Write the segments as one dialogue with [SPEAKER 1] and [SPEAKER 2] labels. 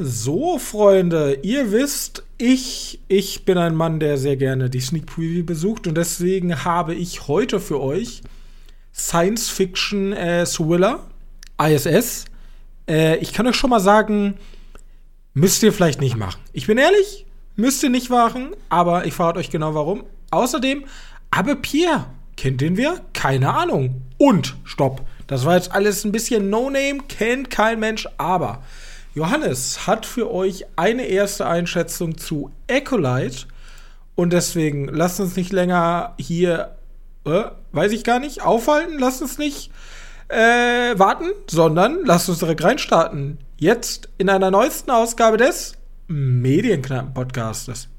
[SPEAKER 1] So, Freunde, ihr wisst, ich bin ein Mann, der sehr gerne die Sneak Preview besucht und deswegen habe ich heute für euch Science Fiction Thriller, ISS. Ich kann euch schon mal sagen, müsst ihr vielleicht nicht machen. Ich bin ehrlich, müsst ihr nicht machen, aber ich verrate euch genau warum. Außerdem, aber Pierre, kennt den wer? Keine Ahnung. Und, stopp, das war jetzt alles ein bisschen No-Name, kennt kein Mensch, aber Johannes hat für euch eine erste Einschätzung zu Acolyte und deswegen lasst uns nicht länger hier, weiß ich gar nicht, aufhalten, lasst uns nicht warten, sondern lasst uns direkt reinstarten. Jetzt in einer neuesten Ausgabe des Medienkneipen-Podcastes.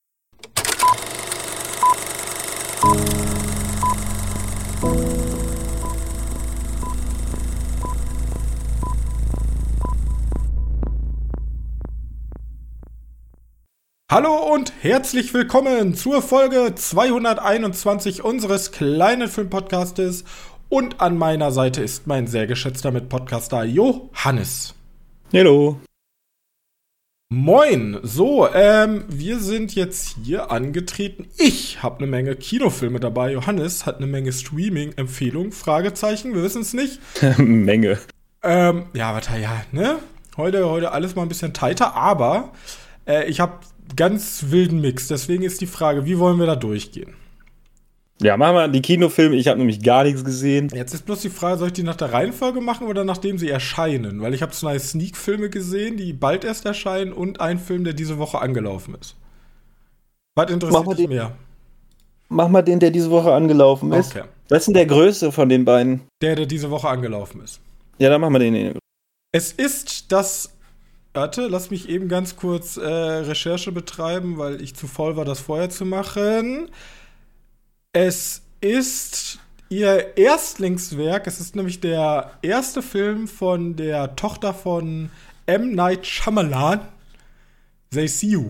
[SPEAKER 1] Hallo und herzlich willkommen zur Folge 221 unseres kleinen Filmpodcastes. Und an meiner Seite ist mein sehr geschätzter Mitpodcaster Johannes.
[SPEAKER 2] Hallo.
[SPEAKER 1] Moin. So, wir sind jetzt hier angetreten. Ich habe eine Menge Kinofilme dabei. Johannes hat eine Menge Streaming-Empfehlungen. Fragezeichen, wir wissen es nicht.
[SPEAKER 2] Menge.
[SPEAKER 1] Ne? Heute alles mal ein bisschen tighter, aber ich habe ganz wilden Mix. Deswegen ist die Frage, wie wollen wir da durchgehen?
[SPEAKER 2] Ja, machen wir die Kinofilme. Ich habe nämlich gar nichts gesehen.
[SPEAKER 1] Jetzt ist bloß die Frage, soll ich die nach der Reihenfolge machen oder nachdem sie erscheinen? Weil ich habe 2 Sneak-Filme gesehen, die bald erst erscheinen und einen Film, der diese Woche angelaufen ist. Was interessiert dich mehr?
[SPEAKER 2] Mach mal den, der diese Woche angelaufen ist.
[SPEAKER 1] Okay.
[SPEAKER 2] Was ist denn der größte von den beiden?
[SPEAKER 1] Der diese Woche angelaufen ist.
[SPEAKER 2] Ja, dann machen wir den.
[SPEAKER 1] Es ist das. Warte, lass mich eben ganz kurz Recherche betreiben, weil ich zu faul war, das vorher zu machen. Es ist ihr Erstlingswerk. Es ist nämlich der erste Film von der Tochter von M. Night Shyamalan. They See You.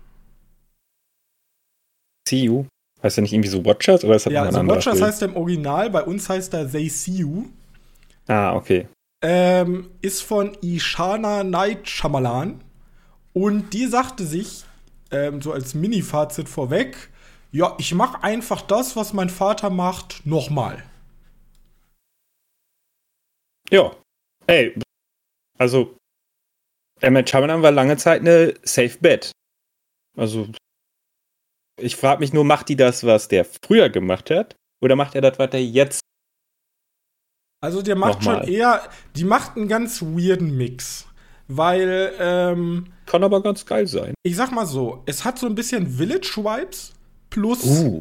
[SPEAKER 2] See You? Heißt der nicht irgendwie so Watchers? Oder ist das
[SPEAKER 1] ja,
[SPEAKER 2] ein
[SPEAKER 1] so
[SPEAKER 2] anderer
[SPEAKER 1] Watchers
[SPEAKER 2] Film?
[SPEAKER 1] heißt er im Original. Bei uns heißt er They See You.
[SPEAKER 2] Ah, okay.
[SPEAKER 1] Ist von Ishana Night Shyamalan. Und die sagte sich, so als Mini-Fazit vorweg, ja, ich mache einfach das, was mein Vater macht, nochmal.
[SPEAKER 2] Ja. Ey, also M. Night Shyamalan war lange Zeit eine Safe Bet. Also, ich frage mich nur, macht die das, was der früher gemacht hat? Oder macht er das, was der jetzt
[SPEAKER 1] Also der macht
[SPEAKER 2] nochmal?
[SPEAKER 1] schon eher, die macht einen ganz weirden Mix. Weil,
[SPEAKER 2] Kann aber ganz geil sein.
[SPEAKER 1] ich sag mal so, es hat so ein bisschen Village-Vibes plus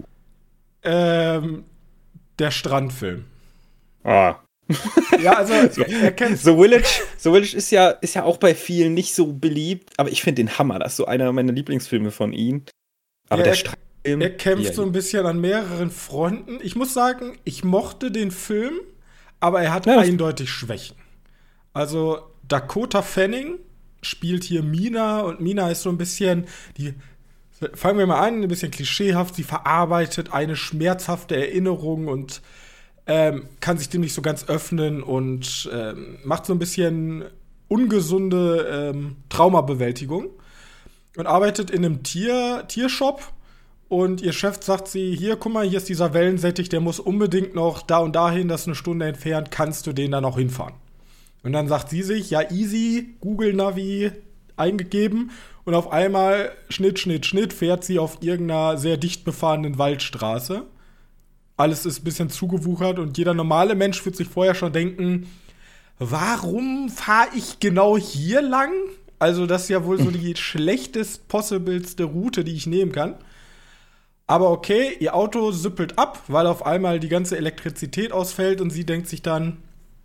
[SPEAKER 1] der Strandfilm.
[SPEAKER 2] Ah.
[SPEAKER 1] Ja, also, erkennst
[SPEAKER 2] The Village ist ja auch bei vielen nicht so beliebt, aber ich finde den Hammer. Das ist so einer meiner Lieblingsfilme von ihm. Aber
[SPEAKER 1] Ja,
[SPEAKER 2] der Strandfilm.
[SPEAKER 1] er kämpft so ein bisschen an mehreren Fronten. Ich muss sagen, ich mochte den Film, aber er hat eindeutig Schwächen. Also Dakota Fanning spielt hier Mina und Mina ist so ein bisschen, fangen wir mal an, ein bisschen klischeehaft, sie verarbeitet eine schmerzhafte Erinnerung und kann sich dem nicht so ganz öffnen und macht so ein bisschen ungesunde Traumabewältigung und arbeitet in einem Tiershop. Und ihr Chef sagt sie, hier, guck mal, hier ist dieser Wellensittich, der muss unbedingt noch da und dahin, das ist eine Stunde entfernt, kannst du den dann auch hinfahren? Und dann sagt sie sich, ja, easy, Google Navi eingegeben und auf einmal, Schnitt, fährt sie auf irgendeiner sehr dicht befahrenen Waldstraße. Alles ist ein bisschen zugewuchert und jeder normale Mensch wird sich vorher schon denken, warum fahre ich genau hier lang? Also das ist ja wohl so die schlechtest possibleste Route, die ich nehmen kann. Aber okay, ihr Auto süppelt ab, weil auf einmal die ganze Elektrizität ausfällt und sie denkt sich dann,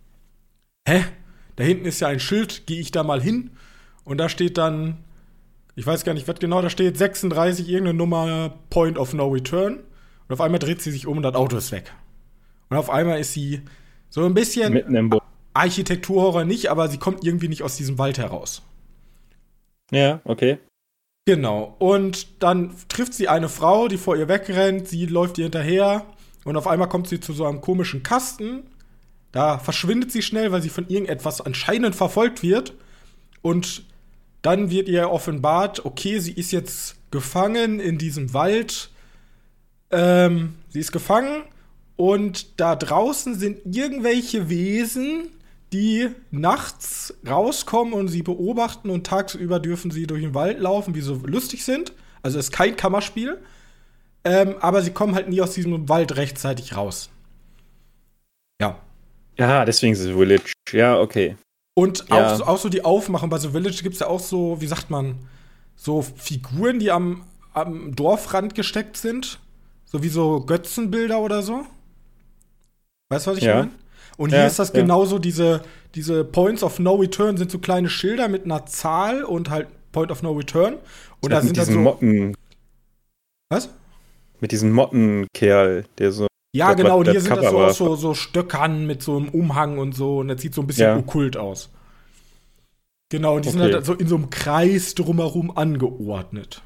[SPEAKER 1] da hinten ist ja ein Schild, gehe ich da mal hin? Und da steht dann, ich weiß gar nicht, was genau da steht, 36, irgendeine Nummer, Point of No Return. Und auf einmal dreht sie sich um und das Auto ist weg. Und auf einmal ist sie so ein bisschen
[SPEAKER 2] Mitten im Boot.
[SPEAKER 1] Architekturhorror nicht, aber sie kommt irgendwie nicht aus diesem Wald heraus.
[SPEAKER 2] Ja, okay.
[SPEAKER 1] Genau. Und dann trifft sie eine Frau, die vor ihr wegrennt. Sie läuft ihr hinterher. Und auf einmal kommt sie zu so einem komischen Kasten. Da verschwindet sie schnell, weil sie von irgendetwas anscheinend verfolgt wird. Und dann wird ihr offenbart, okay, sie ist jetzt gefangen in diesem Wald. Sie ist gefangen und da draußen sind irgendwelche Wesen, die nachts rauskommen und sie beobachten und tagsüber dürfen sie durch den Wald laufen, wie sie so lustig sind. Also es ist kein Kammerspiel. Aber sie kommen halt nie aus diesem Wald rechtzeitig raus. Ja.
[SPEAKER 2] Ja, deswegen ist es Village. Ja, okay.
[SPEAKER 1] Und auch so die Aufmachung. Bei The Village gibt es ja auch so, wie sagt man, so Figuren, die am Dorfrand gesteckt sind. So wie so Götzenbilder oder so. Weißt du, was ich meine? Und hier ist das genauso, diese Points of No Return sind so kleine Schilder mit einer Zahl und halt Point of No Return. Und da sind dann so
[SPEAKER 2] Motten.
[SPEAKER 1] Was?
[SPEAKER 2] Mit diesem Mottenkerl, der so.
[SPEAKER 1] Ja, genau, und hier sind das so Stöckern mit so einem Umhang und so. Und das sieht so ein bisschen okkult aus. Genau, und die sind halt so in so einem Kreis drumherum angeordnet.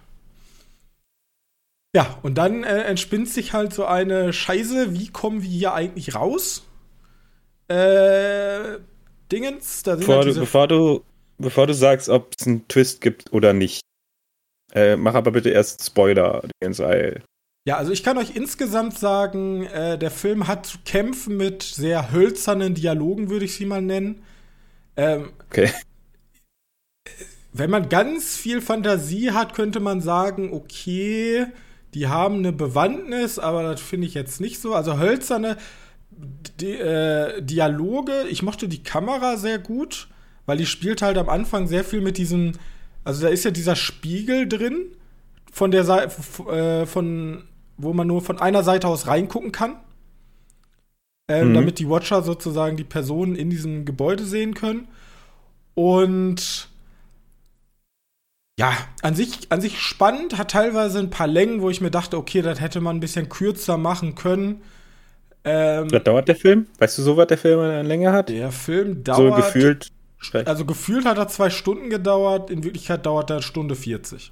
[SPEAKER 1] Ja, und dann entspinnt sich halt so eine Scheiße, wie kommen wir hier eigentlich raus? Dingens, da sind
[SPEAKER 2] bevor du sagst, ob es einen Twist gibt oder nicht, mach aber bitte erst Spoiler.
[SPEAKER 1] Ja, also ich kann euch insgesamt sagen, der Film hat zu kämpfen mit sehr hölzernen Dialogen, würde ich sie mal nennen.
[SPEAKER 2] Okay.
[SPEAKER 1] Wenn man ganz viel Fantasie hat, könnte man sagen, okay, die haben eine Bewandtnis, aber das finde ich jetzt nicht so. Also hölzerne Dialoge, ich mochte die Kamera sehr gut, weil die spielt halt am Anfang sehr viel mit diesem, also da ist ja dieser Spiegel drin, von der Seite, wo man nur von einer Seite aus reingucken kann, damit die Watcher sozusagen die Personen in diesem Gebäude sehen können. Und ja, an sich spannend, hat teilweise ein paar Längen, wo ich mir dachte, okay, das hätte man ein bisschen kürzer machen können.
[SPEAKER 2] Was dauert der Film? Weißt du so, was der Film eine Länge hat?
[SPEAKER 1] Der Film dauert.
[SPEAKER 2] So gefühlt.
[SPEAKER 1] Also gefühlt hat er 2 Stunden gedauert, in Wirklichkeit dauert er 1:40.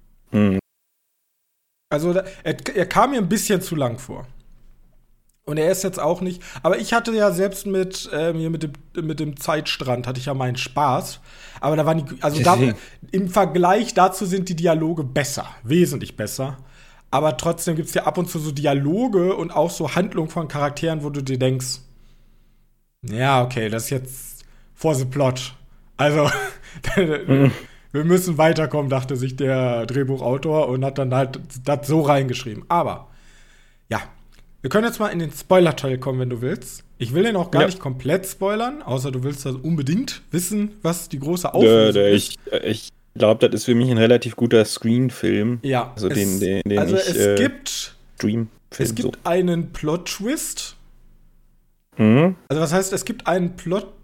[SPEAKER 1] Also er kam mir ein bisschen zu lang vor. Und er ist jetzt auch nicht. Aber ich hatte ja selbst mit dem Zeitstrand hatte ich ja meinen Spaß. Aber da waren im Vergleich dazu sind die Dialoge besser, wesentlich besser. Aber trotzdem gibt es ja ab und zu so Dialoge und auch so Handlungen von Charakteren, wo du dir denkst, ja, okay, das ist jetzt for the plot. Also, wir müssen weiterkommen, dachte sich der Drehbuchautor und hat dann halt das so reingeschrieben. Aber, ja, wir können jetzt mal in den Spoiler-Teil kommen, wenn du willst. Ich will den auch gar nicht komplett spoilern, außer du willst das unbedingt wissen, was die große Auflösung ist.
[SPEAKER 2] Ich glaube, das ist für mich ein relativ guter Screen-Film.
[SPEAKER 1] Ja,
[SPEAKER 2] also
[SPEAKER 1] es gibt einen Plot-Twist.
[SPEAKER 2] Mhm.
[SPEAKER 1] Also was heißt, sagen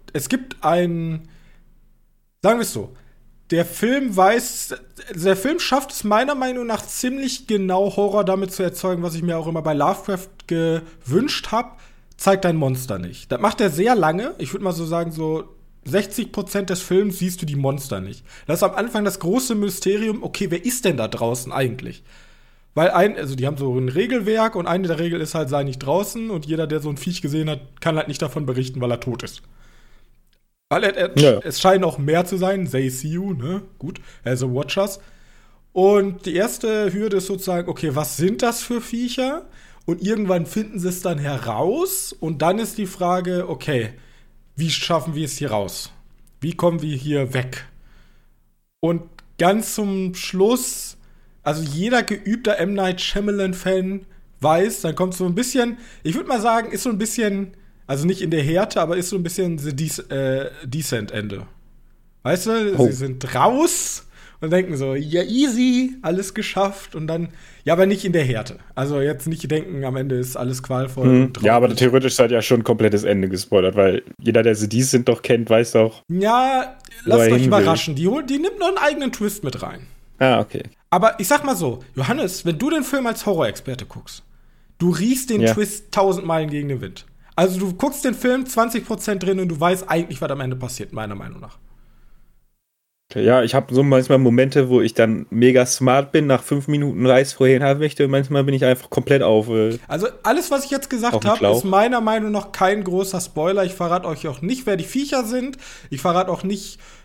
[SPEAKER 1] wir es so, der Film schafft es meiner Meinung nach ziemlich genau, Horror damit zu erzeugen, was ich mir auch immer bei Lovecraft gewünscht habe, zeigt ein Monster nicht. Das macht er sehr lange, ich würde mal so sagen, so 60% des Films siehst du die Monster nicht. Das ist am Anfang das große Mysterium, okay, wer ist denn da draußen eigentlich? Weil die haben so ein Regelwerk und eine der Regeln ist halt, sei nicht draußen und jeder, der so ein Viech gesehen hat, kann halt nicht davon berichten, weil er tot ist. Weil es scheinen auch mehr zu sein, they see you, ne? Gut, also Watchers. Und die erste Hürde ist sozusagen, okay, was sind das für Viecher? Und irgendwann finden sie es dann heraus und dann ist die Frage, okay, wie schaffen wir es hier raus? Wie kommen wir hier weg? Und ganz zum Schluss, also jeder geübter M. Night Shyamalan-Fan weiß, dann kommt so ein bisschen, ich würde mal sagen, ist so ein bisschen, also nicht in der Härte, aber ist so ein bisschen The Descent-Ende. Weißt du, sie sind raus und denken so, ja, easy, alles geschafft und dann, ja, aber nicht in der Härte. Also jetzt nicht denken, am Ende ist alles qualvoll.
[SPEAKER 2] Ja, aber theoretisch seid ihr ja schon ein komplettes Ende gespoilert, weil jeder, der The Descent doch kennt, weiß doch.
[SPEAKER 1] Ja, lasst euch überraschen. Die nimmt noch einen eigenen Twist mit rein.
[SPEAKER 2] Ah, okay.
[SPEAKER 1] Aber ich sag mal so, Johannes, wenn du den Film als Horrorexperte guckst, du riechst den Twist 1000 Meilen gegen den Wind. Also du guckst den Film 20% drin und du weißt eigentlich, was am Ende passiert, meiner Meinung nach.
[SPEAKER 2] Ja, ich habe so manchmal Momente, wo ich dann mega smart bin, nach 5 Minuten Reis vorhin haben möchte und manchmal bin ich einfach komplett auf.
[SPEAKER 1] Also alles, was ich jetzt gesagt habe, ist meiner Meinung nach kein großer Spoiler. Ich verrate euch auch nicht, wer die Viecher sind. Ich verrate auch nicht,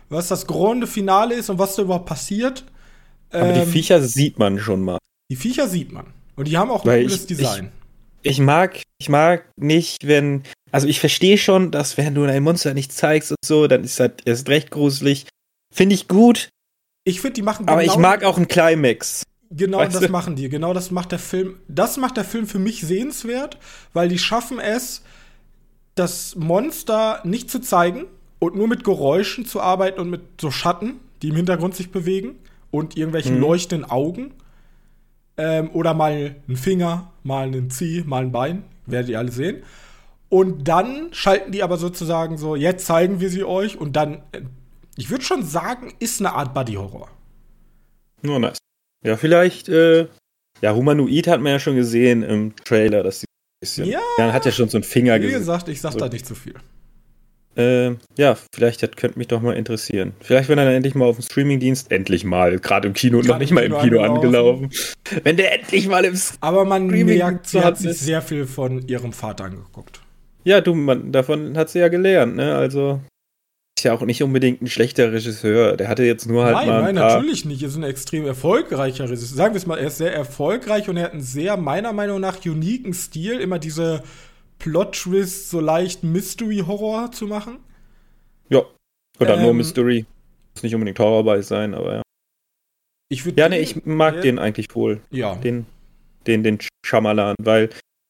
[SPEAKER 1] was das Grande Finale ist und was da überhaupt passiert.
[SPEAKER 2] Aber die Viecher sieht man schon mal.
[SPEAKER 1] Die Viecher sieht man. Und die haben auch ein
[SPEAKER 2] Weil
[SPEAKER 1] cooles Design.
[SPEAKER 2] Ich mag nicht, wenn. Also ich verstehe schon, dass wenn du ein Monster nicht zeigst und so, dann ist das erst recht gruselig. Finde ich gut.
[SPEAKER 1] Ich finde, die machen
[SPEAKER 2] aber ich mag auch einen Climax.
[SPEAKER 1] Genau, weißt das machen die. Genau, das macht der Film. Das macht der Film für mich sehenswert, weil die schaffen es, das Monster nicht zu zeigen und nur mit Geräuschen zu arbeiten und mit so Schatten, die im Hintergrund sich bewegen und irgendwelchen leuchtenden Augen. Oder mal ein Finger, mal ein Zeh, mal ein Bein. Werdet ihr alle sehen. Und dann schalten die aber sozusagen so, jetzt zeigen wir sie euch. Und dann, ich würde schon sagen, ist eine Art Buddy-Horror.
[SPEAKER 2] Nur nice. Ja, vielleicht, Humanoid hat man ja schon gesehen im Trailer, dass die ein bisschen. Ja, man hat ja schon so einen Finger gesehen.
[SPEAKER 1] Wie gesagt, ich sag da nicht zu viel.
[SPEAKER 2] Vielleicht, das könnte mich doch mal interessieren. Vielleicht, wenn er dann endlich mal auf dem Streamingdienst, gerade im Kino, noch nicht mal im Kino angelaufen. Wenn der endlich mal im
[SPEAKER 1] Aber man merkt, sie hat sich sehr viel von ihrem Vater angeguckt.
[SPEAKER 2] Ja, davon hat sie ja gelernt, ne? Also, ist ja auch nicht unbedingt ein schlechter Regisseur. Der hatte jetzt nur halt
[SPEAKER 1] Nein, natürlich nicht. Er ist ein extrem erfolgreicher Regisseur. Sagen wir es mal, er ist sehr erfolgreich und er hat einen sehr, meiner Meinung nach, uniken Stil. Immer diese Plot-Twist, so leicht Mystery-Horror zu machen.
[SPEAKER 2] Ja, oder nur Mystery. Muss nicht unbedingt Horror bei sein, aber ja. Ich mag den eigentlich wohl.
[SPEAKER 1] Ja.
[SPEAKER 2] Den Shyamalan, weil,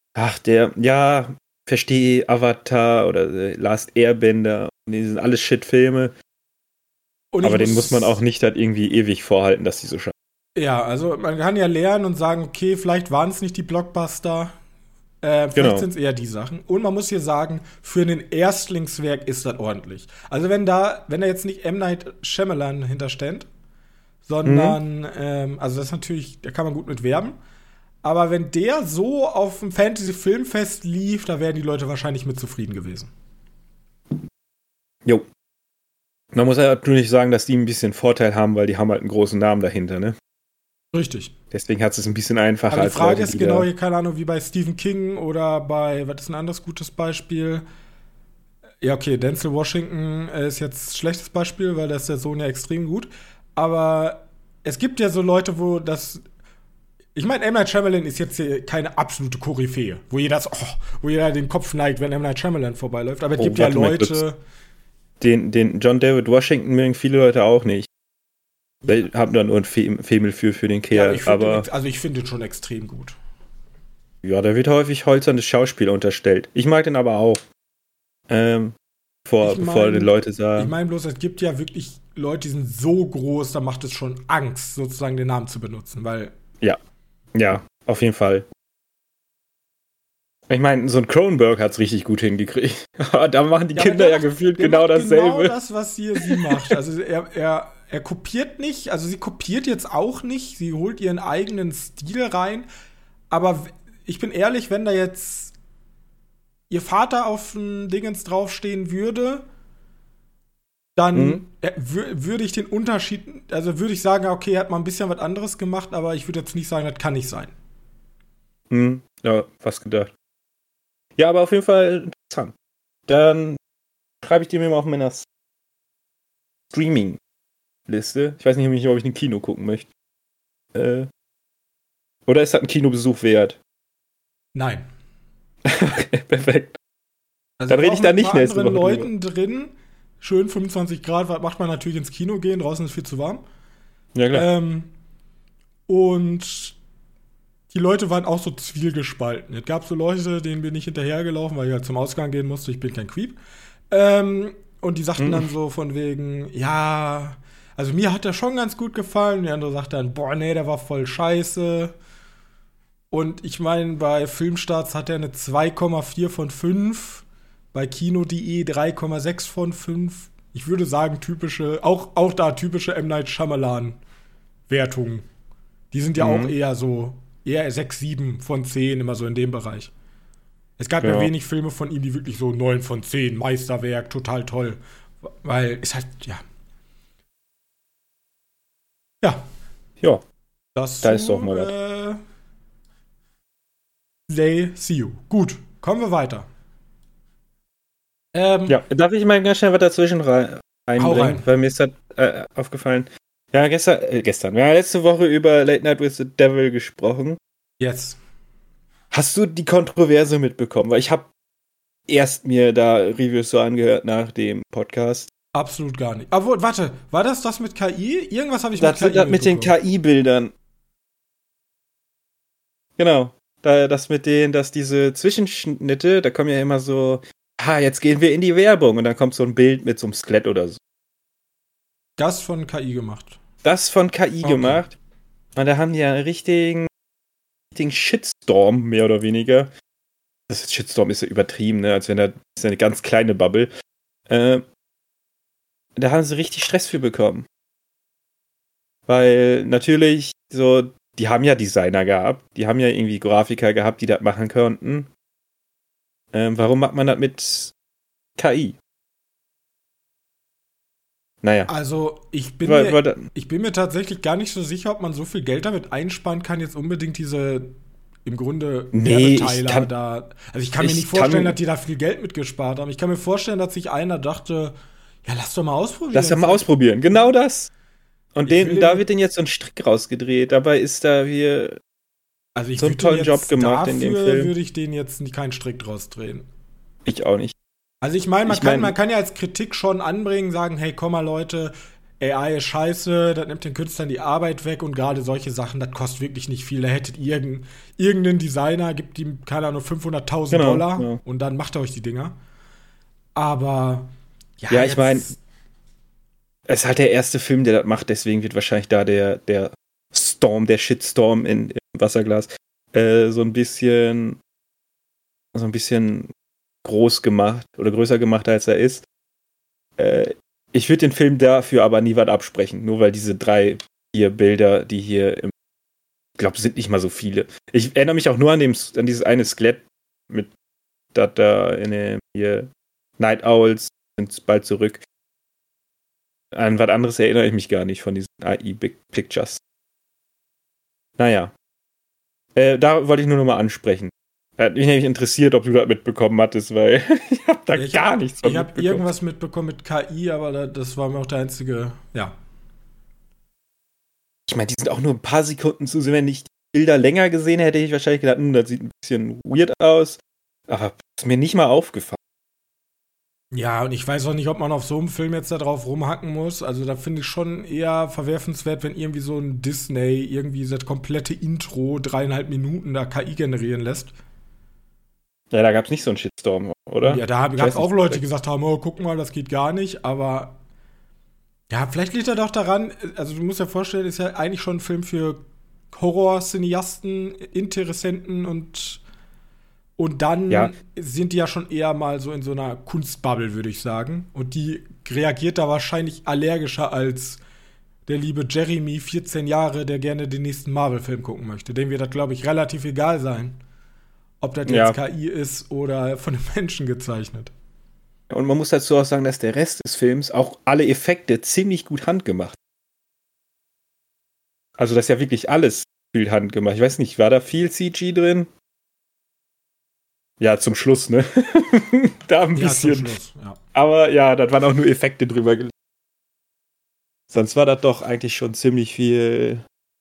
[SPEAKER 2] verstehe Avatar oder Last Airbender, die sind alles Shit-Filme. Aber den muss man auch nicht halt irgendwie ewig vorhalten, dass die so schaffen.
[SPEAKER 1] Ja, also man kann ja lernen und sagen, okay, vielleicht waren es nicht die Blockbuster. Vielleicht sind es eher die Sachen. Und man muss hier sagen, für ein Erstlingswerk ist das ordentlich. Also wenn da jetzt nicht M. Night Shyamalan hintersteht, sondern, also das ist natürlich, da kann man gut mit werben. Aber wenn der so auf dem Fantasy-Filmfest lief, da wären die Leute wahrscheinlich mit zufrieden gewesen.
[SPEAKER 2] Jo. Man muss ja natürlich sagen, dass die ein bisschen Vorteil haben, weil die haben halt einen großen Namen dahinter, ne?
[SPEAKER 1] Richtig.
[SPEAKER 2] Deswegen hat es ein bisschen einfacher.
[SPEAKER 1] Aber die Frage ist genau, hier, keine Ahnung, wie bei Stephen King oder bei, was ist ein anderes gutes Beispiel? Ja, okay, Denzel Washington ist jetzt ein schlechtes Beispiel, weil da ist der Sohn ja extrem gut. Aber es gibt ja so Leute, wo das. Ich meine, M. Night Shyamalan ist jetzt hier keine absolute Koryphäe, wo jeder den Kopf neigt, wenn M. Night Shyamalan vorbeiläuft. Aber es gibt ja Leute.
[SPEAKER 2] Den John David Washington mögen viele Leute auch nicht. Die haben dann nur ein Faible für den Kerl.
[SPEAKER 1] Ich finde den schon extrem gut.
[SPEAKER 2] Ja, da wird häufig hölzernes Schauspiel unterstellt. Ich mag den aber auch. Bevor die Leute sagen.
[SPEAKER 1] Ich meine bloß, es gibt ja wirklich Leute, die sind so groß, da macht es schon Angst, sozusagen den Namen zu benutzen, weil.
[SPEAKER 2] Ja, auf jeden Fall. Ich meine, so ein Cronenberg hat's richtig gut hingekriegt. Da machen die Kinder ja gefühlt genau dasselbe.
[SPEAKER 1] Genau das, was sie macht. Also er kopiert nicht, also sie kopiert jetzt auch nicht, sie holt ihren eigenen Stil rein. Aber ich bin ehrlich, wenn da jetzt ihr Vater auf dem Dingens draufstehen würde, dann würde ich den Unterschied, also würde ich sagen, okay, er hat mal ein bisschen was anderes gemacht, aber ich würde jetzt nicht sagen, das kann nicht sein.
[SPEAKER 2] Ja, fast gedacht. Ja, aber auf jeden Fall interessant. Dann schreibe ich dir mal auf meiner Streaming-Liste. Ich weiß nicht, ob ich ein Kino gucken möchte. Oder ist das ein Kinobesuch wert?
[SPEAKER 1] Nein.
[SPEAKER 2] Okay, perfekt.
[SPEAKER 1] Also
[SPEAKER 2] dann rede ich da nicht nächste Woche.
[SPEAKER 1] Mit anderen Leuten drin, schön 25 Grad, was macht man natürlich ins Kino gehen, draußen ist viel zu warm.
[SPEAKER 2] Ja, klar.
[SPEAKER 1] Und die Leute waren auch so zwielgespalten. Es gab so Leute, denen bin ich hinterhergelaufen, weil ich halt zum Ausgang gehen musste, ich bin kein Creep. Und die sagten dann so von wegen, ja, also mir hat der schon ganz gut gefallen. Die andere sagte dann, boah, nee, der war voll scheiße. Und ich meine, bei Filmstarts hat er eine 2,4 von 5. Bei Kino.de 3,6 von 5. Ich würde sagen, auch da typische M. Night Shyamalan-Wertungen. Die sind ja auch eher 6, 7 von 10, immer so in dem Bereich. Es gab ja wenig Filme von ihm, die wirklich so 9 von 10, Meisterwerk, total toll. Weil es halt, ja.
[SPEAKER 2] Ja. Da
[SPEAKER 1] ist
[SPEAKER 2] doch mal was.
[SPEAKER 1] They see you. Gut, kommen wir weiter.
[SPEAKER 2] Darf ich mal ganz schnell was dazwischen einbringen, weil mir ist das aufgefallen. Ja, gestern. Wir haben letzte Woche über Late Night with the Devil gesprochen.
[SPEAKER 1] Jetzt.
[SPEAKER 2] Hast du die Kontroverse mitbekommen? Weil ich habe erst mir da Reviews so angehört nach dem Podcast.
[SPEAKER 1] Absolut gar nicht. Aber warte, war das mit KI? Irgendwas habe ich
[SPEAKER 2] mit KI mitbekommen. Mit den KI-Bildern. Genau. Dass diese Zwischenschnitte, da kommen ja immer so, jetzt gehen wir in die Werbung und dann kommt so ein Bild mit so einem Skelett oder so.
[SPEAKER 1] Das von KI gemacht.
[SPEAKER 2] Das von KI gemacht. Und da haben die ja einen richtigen Shitstorm, mehr oder weniger. Das Shitstorm ist ja übertrieben, ne? Als wenn das ist eine ganz kleine Bubble. Da haben sie richtig Stress für bekommen. Weil natürlich so, die haben ja Designer gehabt, die haben ja irgendwie Grafiker gehabt, die das machen konnten. Warum macht man das mit KI? Naja.
[SPEAKER 1] Also, ich bin mir tatsächlich gar nicht so sicher, ob man so viel Geld damit einsparen kann, jetzt unbedingt diese im Grunde Werbeteiler da. Also, ich kann mir nicht vorstellen, dass die da viel Geld mitgespart haben. Ich kann mir vorstellen, dass sich einer dachte, ja, lass doch mal ausprobieren. Genau das. Und da wird denen jetzt so ein Strick rausgedreht. Dabei ist da hier so einen tollen Job gemacht in dem Film. Dafür würde ich denen jetzt keinen Strick draus drehen.
[SPEAKER 2] Ich auch nicht.
[SPEAKER 1] Also ich meine, man kann ja als Kritik schon anbringen, sagen, hey, komm mal Leute, AI ist scheiße, das nimmt den Künstlern die Arbeit weg und gerade solche Sachen, das kostet wirklich nicht viel. Da hättet irgendeinen Designer, gibt ihm, keine Ahnung, $500.000
[SPEAKER 2] genau.
[SPEAKER 1] Und dann macht er euch die Dinger. Aber,
[SPEAKER 2] ja ich meine, es ist halt der erste Film, der das macht, deswegen wird wahrscheinlich da der Shitstorm im Wasserglas so ein bisschen groß gemacht oder größer gemacht, als er ist. Ich würde den Film dafür aber nie was absprechen, nur weil diese 3, 4 Bilder, die hier ich glaube, sind nicht mal so viele. Ich erinnere mich auch nur an dieses eine Skelett mit da in dem hier Night Owls sind bald zurück. An was anderes erinnere ich mich gar nicht von diesen AI Big Pictures. Naja. Da wollte ich nur noch mal ansprechen. Hat mich nämlich interessiert, ob du das mitbekommen hattest, weil ich habe da gar nichts von mitbekommen.
[SPEAKER 1] Ich habe irgendwas mitbekommen mit KI, aber das war mir auch der einzige, ja.
[SPEAKER 2] Ich meine, die sind auch nur ein paar Sekunden zu sehen. Wenn ich die Bilder länger gesehen hätte, hätte ich wahrscheinlich gedacht, das sieht ein bisschen weird aus. Aber das ist mir nicht mal aufgefallen.
[SPEAKER 1] Ja, und ich weiß auch nicht, ob man auf so einem Film jetzt da drauf rumhacken muss. Also da finde ich schon eher verwerfenswert, wenn irgendwie so ein Disney irgendwie das komplette Intro 3,5 Minuten da KI generieren lässt.
[SPEAKER 2] Ja, da gab es nicht so einen Shitstorm, oder?
[SPEAKER 1] Ja, da gab es auch Leute, die gesagt haben, guck mal, das geht gar nicht. Aber ja, vielleicht liegt er doch daran, also du musst dir vorstellen, ist ja eigentlich schon ein Film für Horror-Cineasten, Interessenten und dann sind die ja schon eher mal so in so einer Kunstbubble, würde ich sagen. Und die reagiert da wahrscheinlich allergischer als der liebe Jeremy, 14 Jahre, der gerne den nächsten Marvel-Film gucken möchte. Dem wird das, glaube ich, relativ egal sein, ob das jetzt KI ist oder von einem Menschen gezeichnet.
[SPEAKER 2] Und man muss dazu auch sagen, dass der Rest des Films auch alle Effekte ziemlich gut handgemacht. Also das ist ja wirklich alles viel handgemacht. Ich weiß nicht, war da viel CG drin? Ja, zum Schluss, ne? Da ein bisschen. Zum Schluss, ja. Aber ja, das waren auch nur Effekte drüber gelegt. Sonst war das doch eigentlich schon ziemlich viel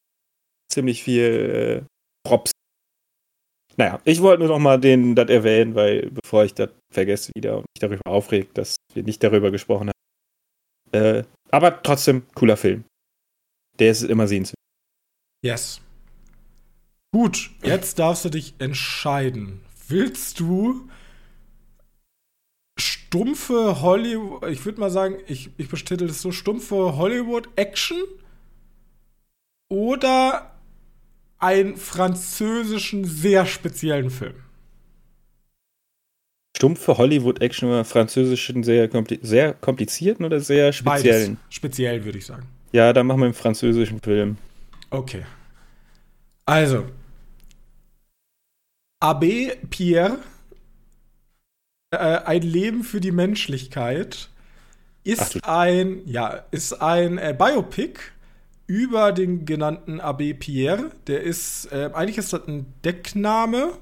[SPEAKER 2] Props. Naja, ich wollte nur noch mal das erwähnen, weil bevor ich das vergesse wieder und mich darüber aufregt, dass wir nicht darüber gesprochen haben. Aber trotzdem, cooler Film. Der ist immer sehenswert.
[SPEAKER 1] Yes. Gut, jetzt darfst du dich entscheiden. Willst du stumpfe Hollywood, ich würde mal sagen, ich bestitel es so, stumpfe Hollywood-Action oder einen französischen, sehr speziellen Film?
[SPEAKER 2] Stumpfe Hollywood-Action oder französischen, sehr komplizierten oder sehr speziellen?
[SPEAKER 1] Beides. Speziell, würde ich sagen.
[SPEAKER 2] Ja, dann machen wir einen französischen Film.
[SPEAKER 1] Okay. Also, Abbé Pierre, ein Leben für die Menschlichkeit, ist ein Biopic über den genannten Abbé Pierre. Der ist, eigentlich ist das ein Deckname,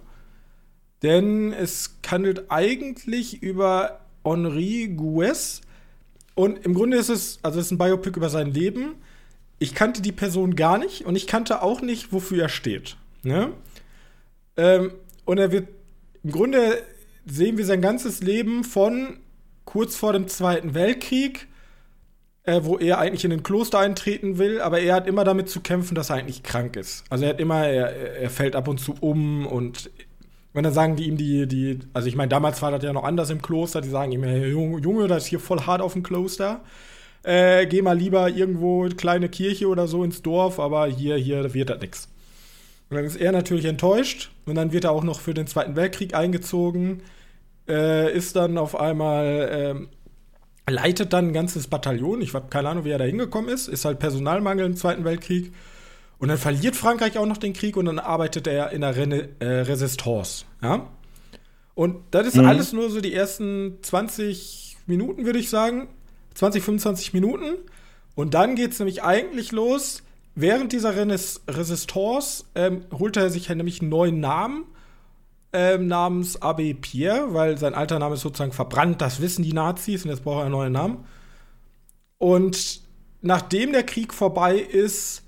[SPEAKER 1] denn es handelt eigentlich über Henri Gouès. Und im Grunde ist es ist ein Biopic über sein Leben. Ich kannte die Person gar nicht und ich kannte auch nicht, wofür er steht. Ne? Und im Grunde sehen wir sein ganzes Leben von kurz vor dem Zweiten Weltkrieg, wo er eigentlich in ein Kloster eintreten will, aber er hat immer damit zu kämpfen, dass er eigentlich krank ist. Also er fällt ab und zu um und wenn dann sagen die ihm also ich meine, damals war das ja noch anders im Kloster, die sagen ihm, hey, Junge, das ist hier voll hart auf dem Kloster. Geh mal lieber irgendwo eine kleine Kirche oder so ins Dorf, aber hier wird das nix. Und dann ist er natürlich enttäuscht und dann wird er auch noch für den Zweiten Weltkrieg eingezogen, ist dann auf einmal, leitet dann ein ganzes Bataillon, ich habe keine Ahnung, wie er da hingekommen ist halt Personalmangel im Zweiten Weltkrieg. Und dann verliert Frankreich auch noch den Krieg und dann arbeitet er in der Resistance. Ja? Und das ist alles nur so die ersten 20 Minuten, würde ich sagen. 20, 25 Minuten. Und dann geht es nämlich eigentlich los. Während dieser Resistance holt er sich nämlich einen neuen Namen namens Abbé Pierre, weil sein alter Name ist sozusagen verbrannt. Das wissen die Nazis und jetzt braucht er einen neuen Namen. Und nachdem der Krieg vorbei ist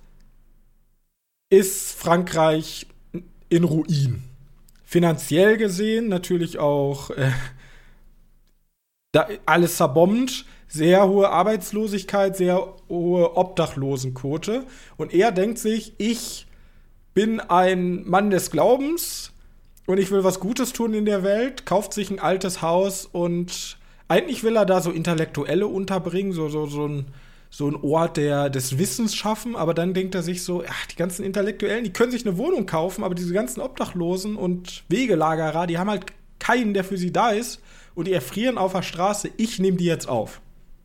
[SPEAKER 1] Frankreich in Ruin. Finanziell gesehen natürlich auch alles zerbombt, sehr hohe Arbeitslosigkeit, sehr hohe Obdachlosenquote. Und er denkt sich, ich bin ein Mann des Glaubens und ich will was Gutes tun in der Welt, kauft sich ein altes Haus und eigentlich will er da so Intellektuelle unterbringen, so ein Ort des Wissens schaffen, aber dann denkt er sich so, ach, die ganzen Intellektuellen, die können sich eine Wohnung kaufen, aber diese ganzen Obdachlosen und Wegelagerer, die haben halt keinen, der für sie da ist und die erfrieren auf der Straße, ich nehme die jetzt auf.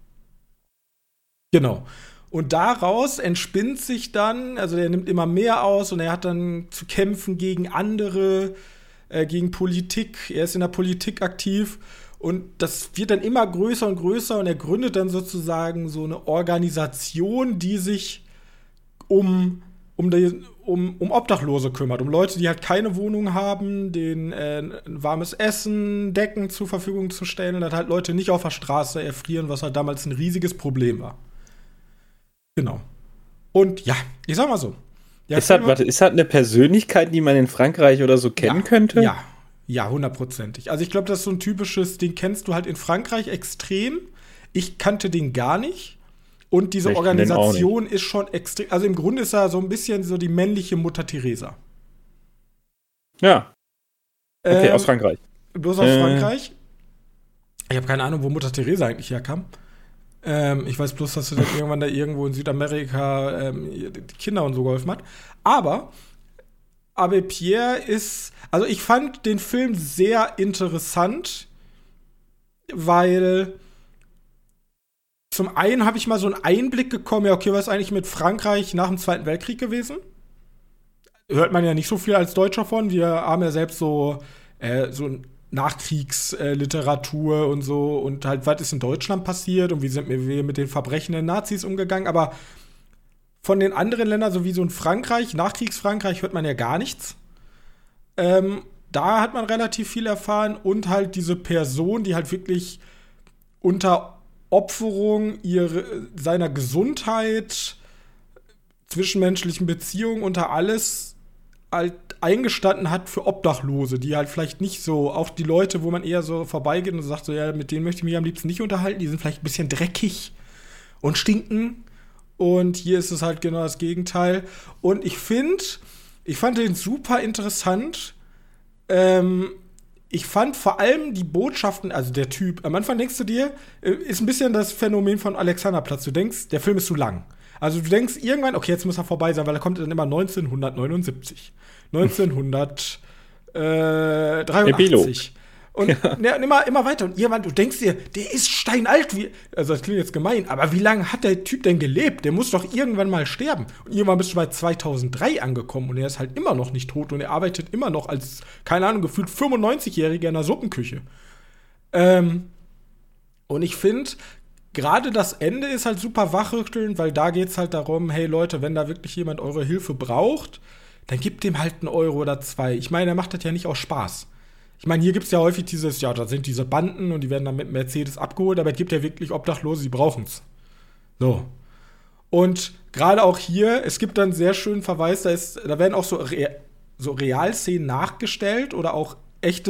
[SPEAKER 1] Genau. Und daraus entspinnt sich dann, also er nimmt immer mehr aus und er hat dann zu kämpfen gegen andere, gegen Politik, er ist in der Politik aktiv. Und das wird dann immer größer und größer und er gründet dann sozusagen so eine Organisation, die sich um Obdachlose kümmert, um Leute, die halt keine Wohnung haben, denen warmes Essen, Decken zur Verfügung zu stellen, dass halt Leute nicht auf der Straße erfrieren, was halt damals ein riesiges Problem war. Genau. Und ja, ich sag mal so.
[SPEAKER 2] Ist das eine Persönlichkeit, die man in Frankreich oder so kennen könnte?
[SPEAKER 1] Ja. Ja, 100%. Also ich glaube, das ist so ein typisches, den kennst du halt in Frankreich extrem. Ich kannte den gar nicht. Und diese Organisation ist schon extrem, also im Grunde ist er so ein bisschen so die männliche Mutter Teresa.
[SPEAKER 2] Ja. Okay, aus Frankreich.
[SPEAKER 1] Bloß aus Frankreich. Ich habe keine Ahnung, wo Mutter Teresa eigentlich herkam. Ich weiß bloß, dass sie dann irgendwann da irgendwo in Südamerika die Kinder und so geholfen hat. Aber Abbé Pierre also ich fand den Film sehr interessant, weil zum einen habe ich mal so einen Einblick bekommen, ja, okay, was ist eigentlich mit Frankreich nach dem Zweiten Weltkrieg gewesen? Hört man ja nicht so viel als Deutscher von. Wir haben ja selbst so Nachkriegsliteratur und so und halt, was ist in Deutschland passiert und wie sind wir mit den Verbrechen der Nazis umgegangen, aber von den anderen Ländern, so wie so in Frankreich, Nachkriegsfrankreich, hört man ja gar nichts. Da hat man relativ viel erfahren und halt diese Person, die halt wirklich unter Opferung seiner Gesundheit, zwischenmenschlichen Beziehungen, unter alles halt eingestanden hat für Obdachlose, die halt vielleicht nicht so, auch die Leute, wo man eher so vorbeigeht und sagt so, ja, mit denen möchte ich mich am liebsten nicht unterhalten, die sind vielleicht ein bisschen dreckig und stinken. Und hier ist es halt genau das Gegenteil. Und ich fand den super interessant. Ich fand vor allem die Botschaften, also der Typ, am Anfang denkst du dir, ist ein bisschen das Phänomen von Alexanderplatz. Du denkst, der Film ist zu lang. Also du denkst irgendwann, okay, jetzt muss er vorbei sein, weil er kommt dann immer 1979. 1983.
[SPEAKER 2] Epilog.
[SPEAKER 1] Und immer weiter. Und irgendwann, du denkst dir, der ist steinalt. Also das klingt jetzt gemein, aber wie lange hat der Typ denn gelebt? Der muss doch irgendwann mal sterben. Und irgendwann bist du bei 2003 angekommen und er ist halt immer noch nicht tot und er arbeitet immer noch als, keine Ahnung, gefühlt 95-Jähriger in einer Suppenküche. Und ich finde, gerade das Ende ist halt super wachrüttelnd, weil da geht's halt darum, hey Leute, wenn da wirklich jemand eure Hilfe braucht, dann gebt dem halt 1 Euro oder 2. Ich meine, er macht das ja nicht aus Spaß. Ich meine, hier gibt es ja häufig da sind diese Banden und die werden dann mit Mercedes abgeholt, aber es gibt ja wirklich Obdachlose, die brauchen es. So. Und gerade auch hier, es gibt dann einen sehr schönen Verweis, da werden auch so Realszenen nachgestellt oder auch echte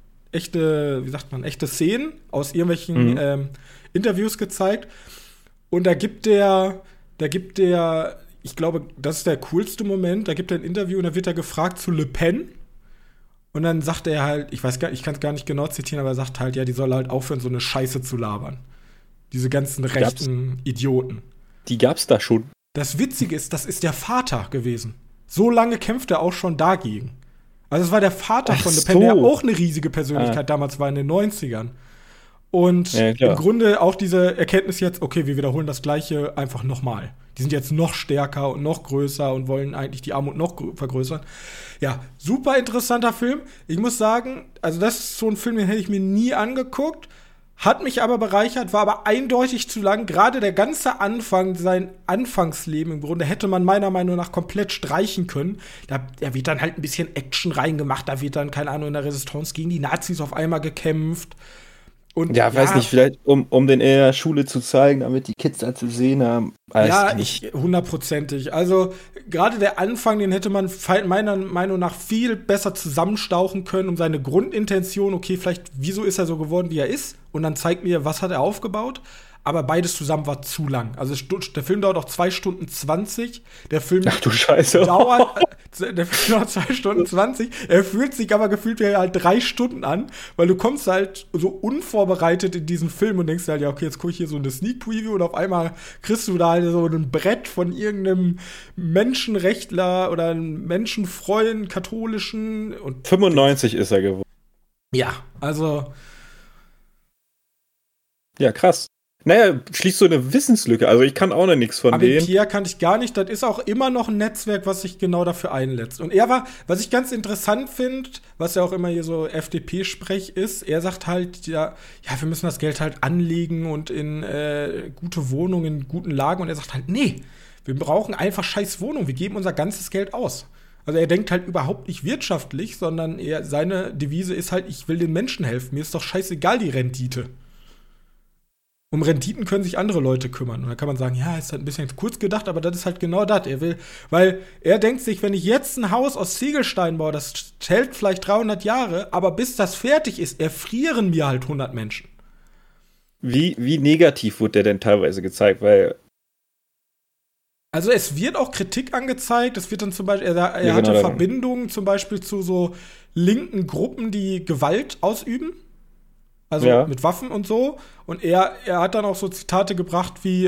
[SPEAKER 1] Szenen aus irgendwelchen Interviews gezeigt. Und da gibt der, ich glaube, das ist der coolste Moment, da gibt er ein Interview und da wird er gefragt zu Le Pen. Und dann sagt er halt, ich kann es gar nicht genau zitieren, aber er sagt halt, ja, die soll halt aufhören, so eine Scheiße zu labern. Diese ganzen rechten Idioten.
[SPEAKER 2] Die gab's da schon.
[SPEAKER 1] Das Witzige ist, das ist der Vater gewesen. So lange kämpft er auch schon dagegen. Also es war der Vater von Le Pen, der auch eine riesige Persönlichkeit damals war in den 90ern. Und im Grunde auch diese Erkenntnis jetzt, okay, wir wiederholen das Gleiche einfach nochmal. Die sind jetzt noch stärker und noch größer und wollen eigentlich die Armut noch vergrößern. Ja, super interessanter Film. Ich muss sagen, also das ist so ein Film, den hätte ich mir nie angeguckt. Hat mich aber bereichert, war aber eindeutig zu lang. Gerade der ganze Anfang, sein Anfangsleben im Grunde, hätte man meiner Meinung nach komplett streichen können. Da wird dann halt ein bisschen Action reingemacht. Da wird dann, keine Ahnung, in der Resistance gegen die Nazis auf einmal gekämpft. Und
[SPEAKER 2] weiß nicht, vielleicht um den in der Schule zu zeigen, damit die Kids da zu sehen haben.
[SPEAKER 1] Ja, hundertprozentig. Also gerade der Anfang, den hätte man meiner Meinung nach viel besser zusammenstauchen können, um seine Grundintention, okay, vielleicht, wieso ist er so geworden, wie er ist? Und dann zeigt mir, was hat er aufgebaut? Aber beides zusammen war zu lang. Also der Film dauert auch 2 Stunden 20. Der Film
[SPEAKER 2] Ach du Scheiße.
[SPEAKER 1] Der Film dauert 2 Stunden 20. Er fühlt sich aber gefühlt wie halt 3 Stunden an, weil du kommst halt so unvorbereitet in diesen Film und denkst halt, ja, okay, jetzt gucke ich hier so eine Sneak Preview und auf einmal kriegst du da halt so ein Brett von irgendeinem Menschenrechtler oder einem Menschenfreund, katholischen. Und
[SPEAKER 2] 95 ist er geworden.
[SPEAKER 1] Ja, also.
[SPEAKER 2] Ja, krass. Naja, schließt so eineWissenslücke. Also ich kann auch noch nichts von dem.
[SPEAKER 1] Pierre kannte ich gar nicht. Das ist auch immer noch ein Netzwerk, was sich genau dafür einletzt. Und er war, was ich ganz interessant finde, was ja auch immer hier so FDP-Sprech ist, er sagt halt, ja, wir müssen das Geld halt anlegen und in gute Wohnungen, in guten Lagen. Und er sagt halt, nee, wir brauchen einfach scheiß Wohnungen. Wir geben unser ganzes Geld aus. Also er denkt halt überhaupt nicht wirtschaftlich, sondern seine Devise ist halt, ich will den Menschen helfen. Mir ist doch scheißegal die Rendite. Um Renditen können sich andere Leute kümmern. Und da kann man sagen, ja, ist halt ein bisschen kurz gedacht, aber das ist halt genau das. Weil er denkt sich, wenn ich jetzt ein Haus aus Ziegelstein baue, das hält vielleicht 300 Jahre, aber bis das fertig ist, erfrieren mir halt 100 Menschen.
[SPEAKER 2] Wie negativ wurde der denn teilweise gezeigt? Weil
[SPEAKER 1] also es wird auch Kritik angezeigt. Es wird dann zum Beispiel, er hatte Verbindungen zum Beispiel zu so linken Gruppen, die Gewalt ausüben. Also mit Waffen und so. Und er hat dann auch so Zitate gebracht wie,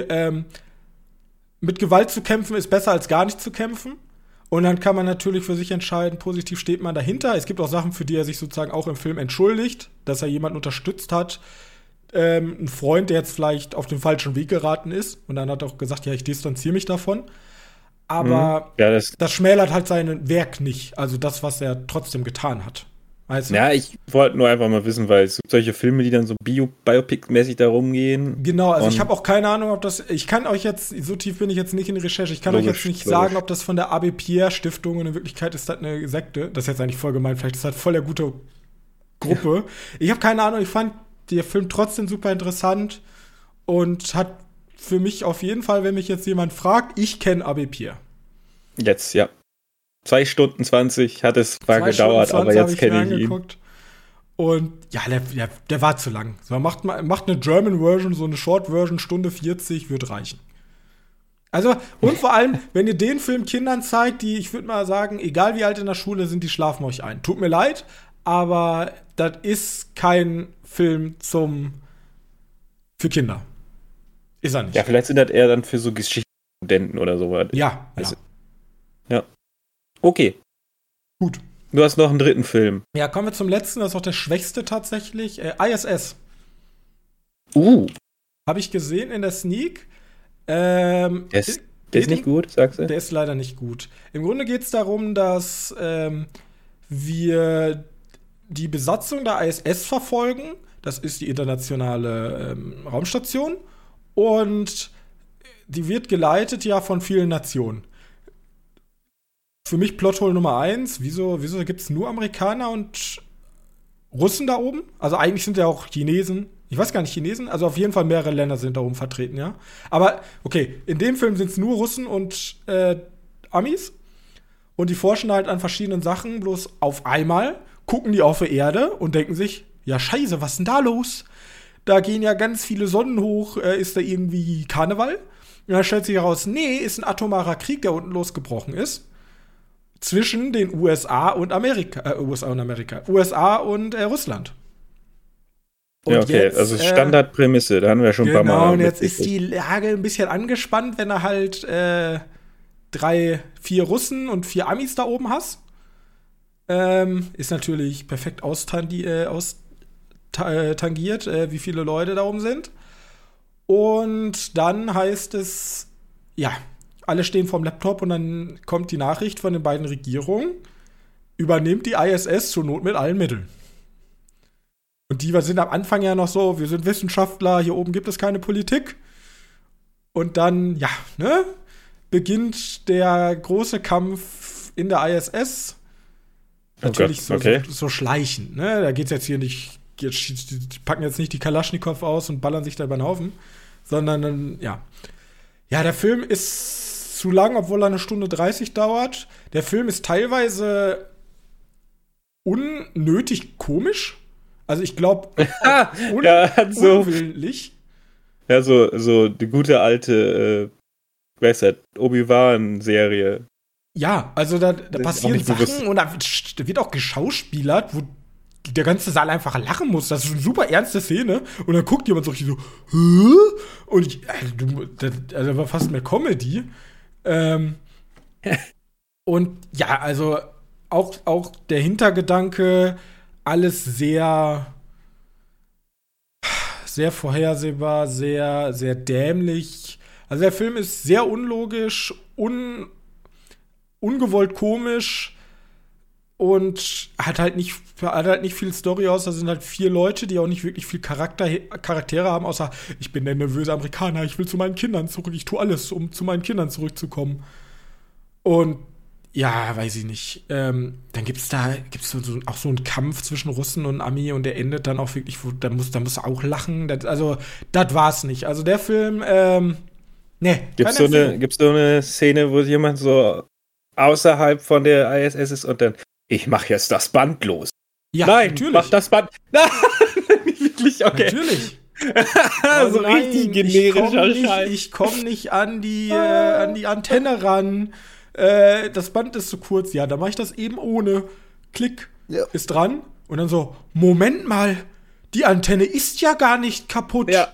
[SPEAKER 1] mit Gewalt zu kämpfen ist besser als gar nicht zu kämpfen. Und dann kann man natürlich für sich entscheiden, positiv steht man dahinter. Es gibt auch Sachen, für die er sich sozusagen auch im Film entschuldigt, dass er jemanden unterstützt hat. Ein Freund, der jetzt vielleicht auf den falschen Weg geraten ist. Und dann hat er auch gesagt, ja, ich distanziere mich davon. Aber das schmälert halt sein Werk nicht. Also das, was er trotzdem getan hat. Also,
[SPEAKER 2] ja, ich wollte nur einfach mal wissen, weil es gibt solche Filme, die dann so Biopic-mäßig da rumgehen.
[SPEAKER 1] Genau, also ich habe auch keine Ahnung, ob das, ich kann euch jetzt, so tief bin ich jetzt nicht in die Recherche, ich kann euch jetzt nicht sagen, ob das von der Abbé Pierre Stiftung, in Wirklichkeit ist das eine Sekte, das ist jetzt eigentlich voll gemein, vielleicht ist das voll der gute Gruppe. Ja. Ich habe keine Ahnung, ich fand der Film trotzdem super interessant und hat für mich auf jeden Fall, wenn mich jetzt jemand fragt, ich kenne Abbé Pierre.
[SPEAKER 2] Jetzt, ja. 2 Stunden 20 hat es zwar gedauert, aber jetzt kenne ich ihn.
[SPEAKER 1] Und ja, der war zu lang. So, macht eine German Version, so eine Short Version, Stunde 40, wird reichen. Also, und vor allem, wenn ihr den Film Kindern zeigt, die, ich würde mal sagen, egal wie alt in der Schule sind, die schlafen euch ein. Tut mir leid, aber das ist kein Film für Kinder. Ist er nicht.
[SPEAKER 2] Ja, vielleicht sind das eher dann für so Geschichtsstudenten oder sowas.
[SPEAKER 1] Ja.
[SPEAKER 2] Okay.
[SPEAKER 1] Gut.
[SPEAKER 2] Du hast noch einen dritten Film.
[SPEAKER 1] Ja, kommen wir zum letzten, das ist auch der schwächste tatsächlich. ISS. Habe ich gesehen in der Sneak. Der ist nicht gut, sagst du? Der ist leider nicht gut. Im Grunde geht es darum, dass wir die Besatzung der ISS verfolgen. Das ist die internationale Raumstation. Und die wird geleitet ja von vielen Nationen. Für mich Plothole Nummer 1, wieso gibt es nur Amerikaner und Russen da oben. Also eigentlich sind ja auch Chinesen. Ich weiß gar nicht, Chinesen. Also auf jeden Fall mehrere Länder sind da oben vertreten, ja. Aber okay, in dem Film sind es nur Russen und Amis. Und die forschen halt an verschiedenen Sachen. Bloß auf einmal gucken die auf die Erde und denken sich, ja scheiße, was ist denn da los? Da gehen ja ganz viele Sonnen hoch. Ist da irgendwie Karneval? Und dann stellt sich heraus, nee, ist ein atomarer Krieg, der unten losgebrochen ist. Zwischen den USA und Russland. Und
[SPEAKER 2] ja, okay,
[SPEAKER 1] jetzt,
[SPEAKER 2] also Standardprämisse, da haben wir schon ein paar Mal.
[SPEAKER 1] Genau, und jetzt ist die Lage ein bisschen angespannt, wenn du halt 3, 4 Russen und 4 Amis da oben hast. Ist natürlich perfekt austangiert, wie viele Leute da oben sind. Und dann heißt es, ja, alle stehen vorm Laptop und dann kommt die Nachricht von den beiden Regierungen, übernimmt die ISS zur Not mit allen Mitteln. Und die sind am Anfang ja noch so, wir sind Wissenschaftler, hier oben gibt es keine Politik. Und dann, ja, ne, beginnt der große Kampf in der ISS. Natürlich so schleichend, ne? Da geht's jetzt hier nicht, die packen jetzt nicht die Kalaschnikow aus und ballern sich da über den Haufen, sondern, ja. Ja, der Film ist zu lang, obwohl er 1:30 dauert. Der Film ist teilweise unnötig komisch. Also ich glaube, unwillentlich.
[SPEAKER 2] Ja, so die gute alte, wer ist das? Obi-Wan-Serie.
[SPEAKER 1] Ja, also da passieren Sachen und da wird auch geschauspielert, wo der ganze Saal einfach lachen muss. Das ist eine super ernste Szene. Und dann guckt jemand so richtig so, hä? Und das war fast mehr Comedy. Und ja, also auch der Hintergedanke, alles sehr, sehr vorhersehbar, sehr, sehr dämlich. Also der Film ist sehr unlogisch, ungewollt komisch und hat halt nicht viel Story aus. Da sind halt 4 Leute, die auch nicht wirklich viel Charaktere haben, außer ich bin der nervöse Amerikaner, ich will zu meinen Kindern zurück, ich tue alles, um zu meinen Kindern zurückzukommen. Und ja, weiß ich nicht. Dann gibt's auch so einen Kampf zwischen Russen und Ami und der endet dann auch wirklich, da musst du auch lachen. Das war's nicht. Also der Film, ne.
[SPEAKER 2] Gibt's so eine Szene, wo jemand so außerhalb von der ISS ist und dann, ich mach jetzt das Band los.
[SPEAKER 1] Ja,
[SPEAKER 2] nein,
[SPEAKER 1] natürlich.
[SPEAKER 2] Mach das Band. Nein, nicht wirklich, okay.
[SPEAKER 1] Natürlich.
[SPEAKER 2] So nein, richtig generischer Scheiß.
[SPEAKER 1] Ich komm nicht an die Antenne ran. Das Band ist zu kurz. Ja, dann mache ich das eben ohne. Klick, ist dran. Und dann so, Moment mal, die Antenne ist ja gar nicht kaputt.
[SPEAKER 2] Ja.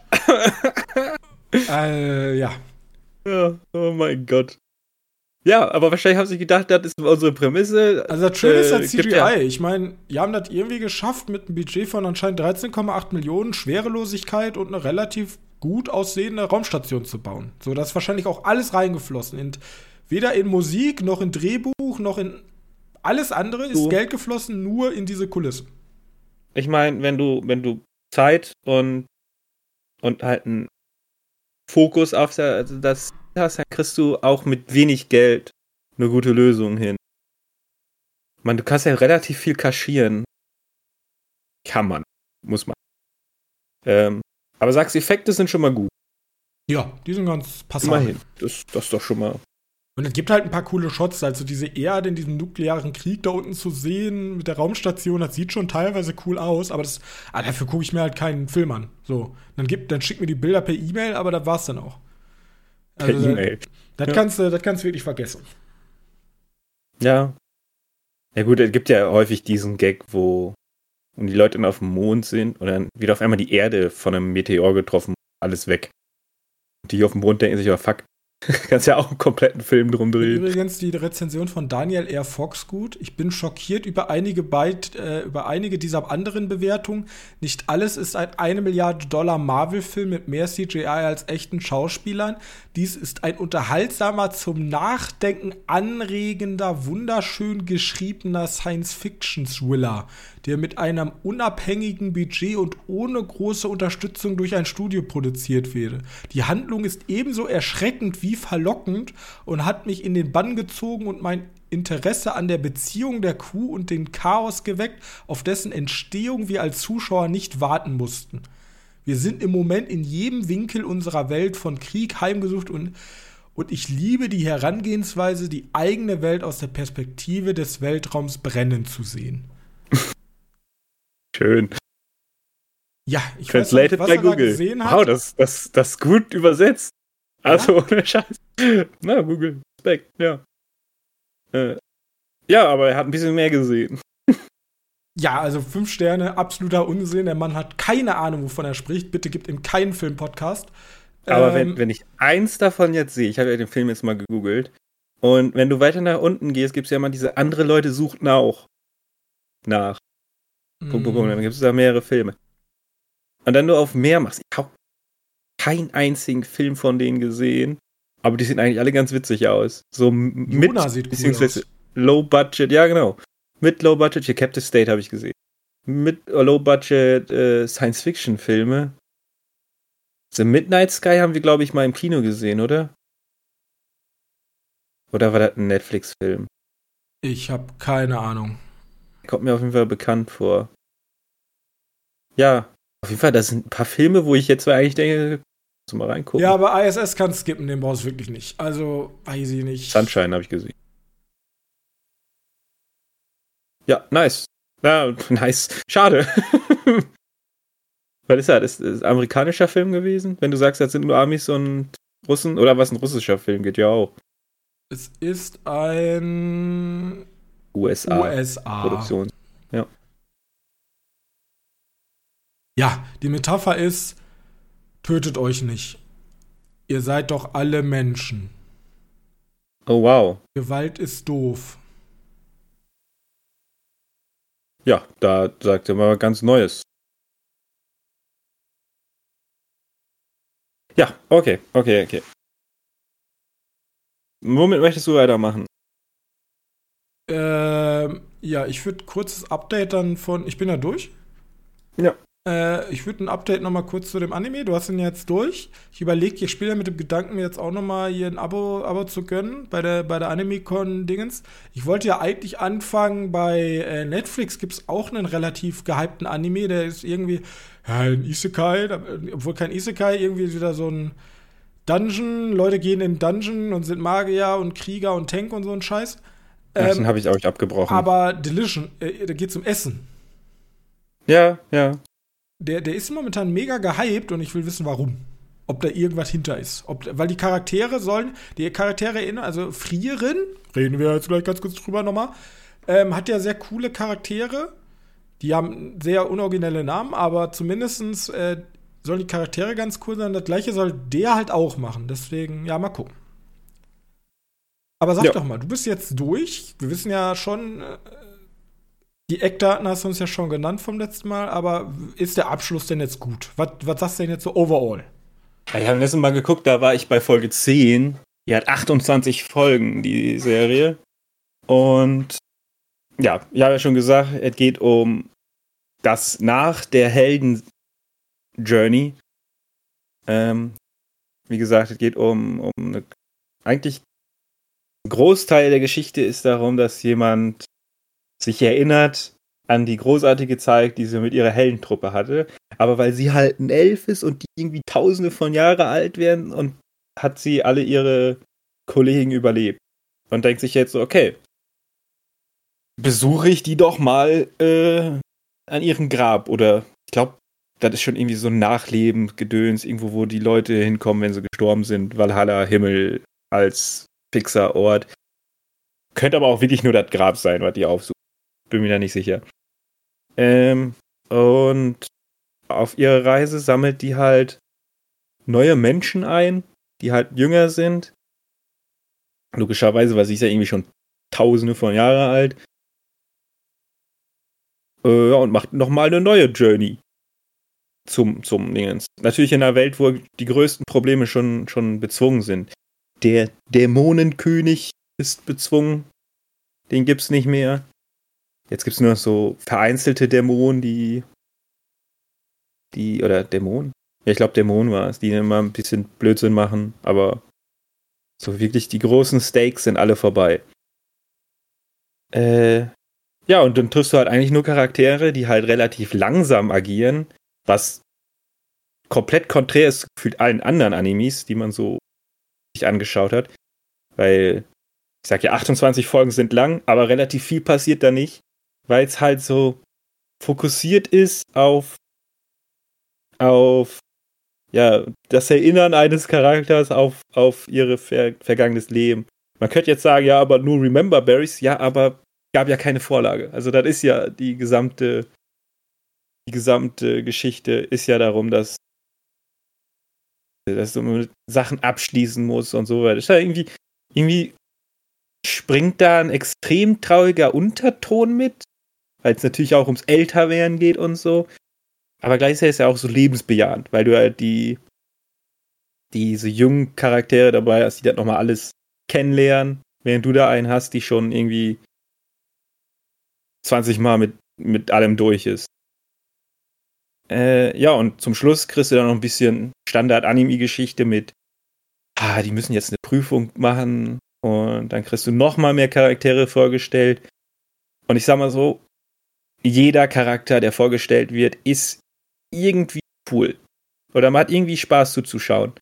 [SPEAKER 1] Ja.
[SPEAKER 2] Ja, oh mein Gott. Ja, aber wahrscheinlich haben sie gedacht, das ist unsere Prämisse.
[SPEAKER 1] Also das Schöne ist ja CGI. Ich meine, die haben das irgendwie geschafft mit einem Budget von anscheinend 13,8 Millionen, Schwerelosigkeit und eine relativ gut aussehende Raumstation zu bauen. So, da ist wahrscheinlich auch alles reingeflossen. Weder in Musik, noch in Drehbuch, noch in alles andere ist Geld geflossen, nur in diese Kulisse.
[SPEAKER 2] Ich meine, wenn du Zeit und halt einen Fokus auf das hast, dann kriegst du auch mit wenig Geld eine gute Lösung hin. Ich meine, du kannst ja relativ viel kaschieren. Kann man. Muss man. Aber sagst, Effekte sind schon mal gut.
[SPEAKER 1] Ja, die sind ganz passabel.
[SPEAKER 2] Immerhin. Das ist doch schon mal.
[SPEAKER 1] Und es gibt halt ein paar coole Shots, also diese Erde in diesem nuklearen Krieg da unten zu sehen mit der Raumstation, das sieht schon teilweise cool aus, aber dafür gucke ich mir halt keinen Film an. So, dann schick mir die Bilder per E-Mail, aber das war's dann auch. Also,
[SPEAKER 2] per E-Mail.
[SPEAKER 1] Das kannst du wirklich vergessen.
[SPEAKER 2] Ja. Ja gut, es gibt ja häufig diesen Gag, wo die Leute dann auf dem Mond sind und dann wird auf einmal die Erde von einem Meteor getroffen, alles weg. Und die auf dem Mond denken sich, oh fuck, kannst ja auch einen kompletten Film drum drehen.
[SPEAKER 1] Übrigens die Rezension von Daniel R. Fox gut. Ich bin schockiert über einige dieser anderen Bewertungen. Nicht alles ist ein $1 Milliarde Marvel-Film mit mehr CGI als echten Schauspielern. Dies ist ein unterhaltsamer, zum Nachdenken anregender, wunderschön geschriebener Science-Fiction-Thriller, der mit einem unabhängigen Budget und ohne große Unterstützung durch ein Studio produziert wurde. Die Handlung ist ebenso erschreckend wie wie verlockend und hat mich in den Bann gezogen und mein Interesse an der Beziehung der Kuh und den Chaos geweckt, auf dessen Entstehung wir als Zuschauer nicht warten mussten. Wir sind im Moment in jedem Winkel unserer Welt von Krieg heimgesucht und ich liebe die Herangehensweise, die eigene Welt aus der Perspektive des Weltraums brennen zu sehen.
[SPEAKER 2] Schön.
[SPEAKER 1] Ja, ich
[SPEAKER 2] Translated
[SPEAKER 1] weiß nicht,
[SPEAKER 2] by Google.
[SPEAKER 1] Gesehen hat.
[SPEAKER 2] Wow, das ist gut übersetzt. Also, ohne Scheiß. Na, Google, Respekt, ja. Ja, aber er hat ein bisschen mehr gesehen.
[SPEAKER 1] Ja, also 5 Sterne, absoluter Unsinn. Der Mann hat keine Ahnung, wovon er spricht. Bitte gibt ihm keinen Film-Podcast.
[SPEAKER 2] Aber wenn ich eins davon jetzt sehe, ich habe ja den Film jetzt mal gegoogelt, und wenn du weiter nach unten gehst, gibt es ja immer diese andere Leute suchten auch nach. Dann gibt es da mehrere Filme. Und dann nur auf mehr machst. Ich habe keinen einzigen Film von denen gesehen, aber die sehen eigentlich alle ganz witzig aus. So mit,
[SPEAKER 1] sieht
[SPEAKER 2] beziehungsweise Low Budget, ja genau. Mit Low Budget, hier Captive State habe ich gesehen. Mit Low Budget Science-Fiction-Filme. The Midnight Sky haben wir, glaube ich, mal im Kino gesehen, oder? Oder war das ein Netflix-Film?
[SPEAKER 1] Ich habe keine Ahnung.
[SPEAKER 2] Kommt mir auf jeden Fall bekannt vor. Ja, auf jeden Fall, das sind ein paar Filme, wo ich jetzt eigentlich denke, musst du mal reingucken.
[SPEAKER 1] Ja, aber ISS kann skippen, den brauchst du wirklich nicht. Also, weiß ich nicht.
[SPEAKER 2] Sunshine habe ich gesehen. Ja, nice. Ja, nice. Schade. Was ist das? Ist ein amerikanischer Film gewesen? Wenn du sagst, das sind nur Amis und Russen? Oder was ein russischer Film geht ja auch.
[SPEAKER 1] Es ist ein
[SPEAKER 2] USA-Produktion. Ja.
[SPEAKER 1] Ja, die Metapher ist, tötet euch nicht. Ihr seid doch alle Menschen.
[SPEAKER 2] Oh, wow.
[SPEAKER 1] Gewalt ist doof.
[SPEAKER 2] Ja, da sagt er mal ganz Neues. Ja, okay. Womit möchtest du weitermachen?
[SPEAKER 1] Ja, ich würde kurzes Update dann von. Ich bin ja durch.
[SPEAKER 2] Ja.
[SPEAKER 1] Ich würde ein Update nochmal kurz zu dem Anime. Du hast ihn jetzt durch. Ich überlege, ich spiele ja mit dem Gedanken, mir jetzt auch nochmal hier ein Abo zu gönnen bei der Anime-Con-Dingens. Ich wollte ja eigentlich anfangen, bei Netflix gibt es auch einen relativ gehypten Anime, der ist irgendwie ein Isekai, obwohl kein Isekai, irgendwie wieder so ein Dungeon. Leute gehen in Dungeon und sind Magier und Krieger und Tank und so ein Scheiß.
[SPEAKER 2] Den habe ich auch abgebrochen.
[SPEAKER 1] Aber Delition, da geht's um Essen.
[SPEAKER 2] Ja.
[SPEAKER 1] Der ist momentan mega gehypt und ich will wissen, warum. Ob da irgendwas hinter ist. Weil die Charaktere erinnern, also Frieren, reden wir jetzt gleich ganz kurz drüber nochmal, hat ja sehr coole Charaktere. Die haben sehr unoriginelle Namen, aber zumindestens sollen die Charaktere ganz cool sein. Das gleiche soll der halt auch machen. Deswegen, ja, mal gucken. Aber sag doch mal, du bist jetzt durch. Wir wissen ja schon, die Eckdaten hast du uns ja schon genannt vom letzten Mal, aber ist der Abschluss denn jetzt gut? Was sagst du denn jetzt so overall?
[SPEAKER 2] Ich habe letztes Mal geguckt, da war ich bei Folge 10. Die hat 28 Folgen, die Serie. Und ja, ich habe ja schon gesagt, es geht um das nach der Helden-Journey. Wie gesagt, es geht um eigentlich ein Großteil der Geschichte ist darum, dass jemand sich erinnert an die großartige Zeit, die sie mit ihrer Heldentruppe hatte. Aber weil sie halt ein Elf ist und die irgendwie tausende von Jahren alt werden, und hat sie alle ihre Kollegen überlebt. Und denkt sich jetzt so, okay, besuche ich die doch mal an ihrem Grab. Oder ich glaube, das ist schon irgendwie so ein Nachleben-Gedöns, irgendwo, wo die Leute hinkommen, wenn sie gestorben sind. Valhalla, Himmel als fixer Ort. Könnte aber auch wirklich nur das Grab sein, was die aufsuchen. Bin mir da nicht sicher. Und auf ihrer Reise sammelt die halt neue Menschen ein, die halt jünger sind. Logischerweise, weil sie ist ja irgendwie schon tausende von Jahren alt. Und macht nochmal eine neue Journey zum Dingens. Natürlich in einer Welt, wo die größten Probleme schon bezwungen sind. Der Dämonenkönig ist bezwungen. Den gibt's nicht mehr. Jetzt gibt's nur noch so vereinzelte Dämonen, oder Dämonen? Ja, ich glaube Dämonen war es, die immer ein bisschen Blödsinn machen, aber So wirklich die großen Stakes sind alle vorbei. Ja, und dann triffst du halt eigentlich nur Charaktere, die halt relativ langsam agieren, was komplett konträr ist gefühlt allen anderen Animes, die man so sich angeschaut hat. Weil, ich sag ja, 28 Folgen sind lang, aber relativ viel passiert da nicht, weil es halt so fokussiert ist auf ja, das Erinnern eines Charakters auf ihre vergangenes Leben. Man könnte jetzt sagen, ja, aber nur Remember Berries, ja, aber gab ja keine Vorlage. Also das ist ja die gesamte Geschichte ist ja darum, dass du mit Sachen abschließen musst und so weiter. Ist ja irgendwie springt da ein extrem trauriger Unterton mit, weil es natürlich auch ums Älterwerden geht und so. Aber gleichzeitig ist ja auch so lebensbejahend, weil du halt diese jungen Charaktere dabei hast, die das nochmal alles kennenlernen, während du da einen hast, die schon irgendwie 20 Mal mit allem durch ist. Ja, und zum Schluss kriegst du dann noch ein bisschen Standard-Anime-Geschichte mit, die müssen jetzt eine Prüfung machen und dann kriegst du noch mal mehr Charaktere vorgestellt. Und ich sag mal so, jeder Charakter, der vorgestellt wird, ist irgendwie cool. Oder man hat irgendwie Spaß zuzuschauen.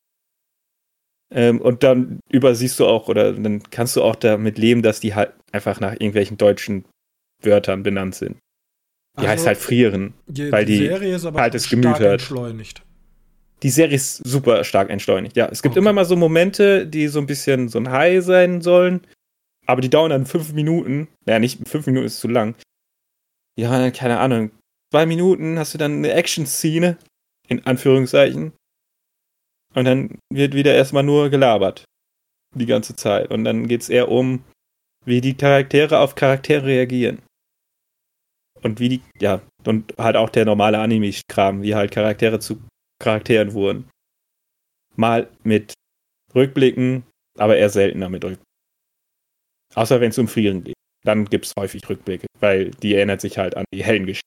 [SPEAKER 2] Und dann übersiehst du auch, oder dann kannst du auch damit leben, dass die halt einfach nach irgendwelchen deutschen Wörtern benannt sind. Die heißt halt frieren, weil die
[SPEAKER 1] Serie ist aber
[SPEAKER 2] kaltes Gemüt hat.
[SPEAKER 1] Entschleunigt.
[SPEAKER 2] Die Serie ist super stark entschleunigt. Ja, es gibt immer mal so Momente, die so ein bisschen so ein High sein sollen, aber die dauern dann 5 Minuten. Naja, nicht 5 Minuten ist zu lang. Ja, keine Ahnung. 2 Minuten hast du dann eine Action-Szene, in Anführungszeichen. Und dann wird wieder erstmal nur gelabert. Die ganze Zeit. Und dann geht's eher um, wie die Charaktere auf Charaktere reagieren. Und und halt auch der normale Anime-Kram, wie halt Charaktere zu Charakteren wurden. Mal mit Rückblicken, aber eher seltener mit Rückblicken. Außer wenn es um Frieren geht. Dann gibt es häufig Rückblicke, weil die erinnert sich halt an die Heldengeschichte.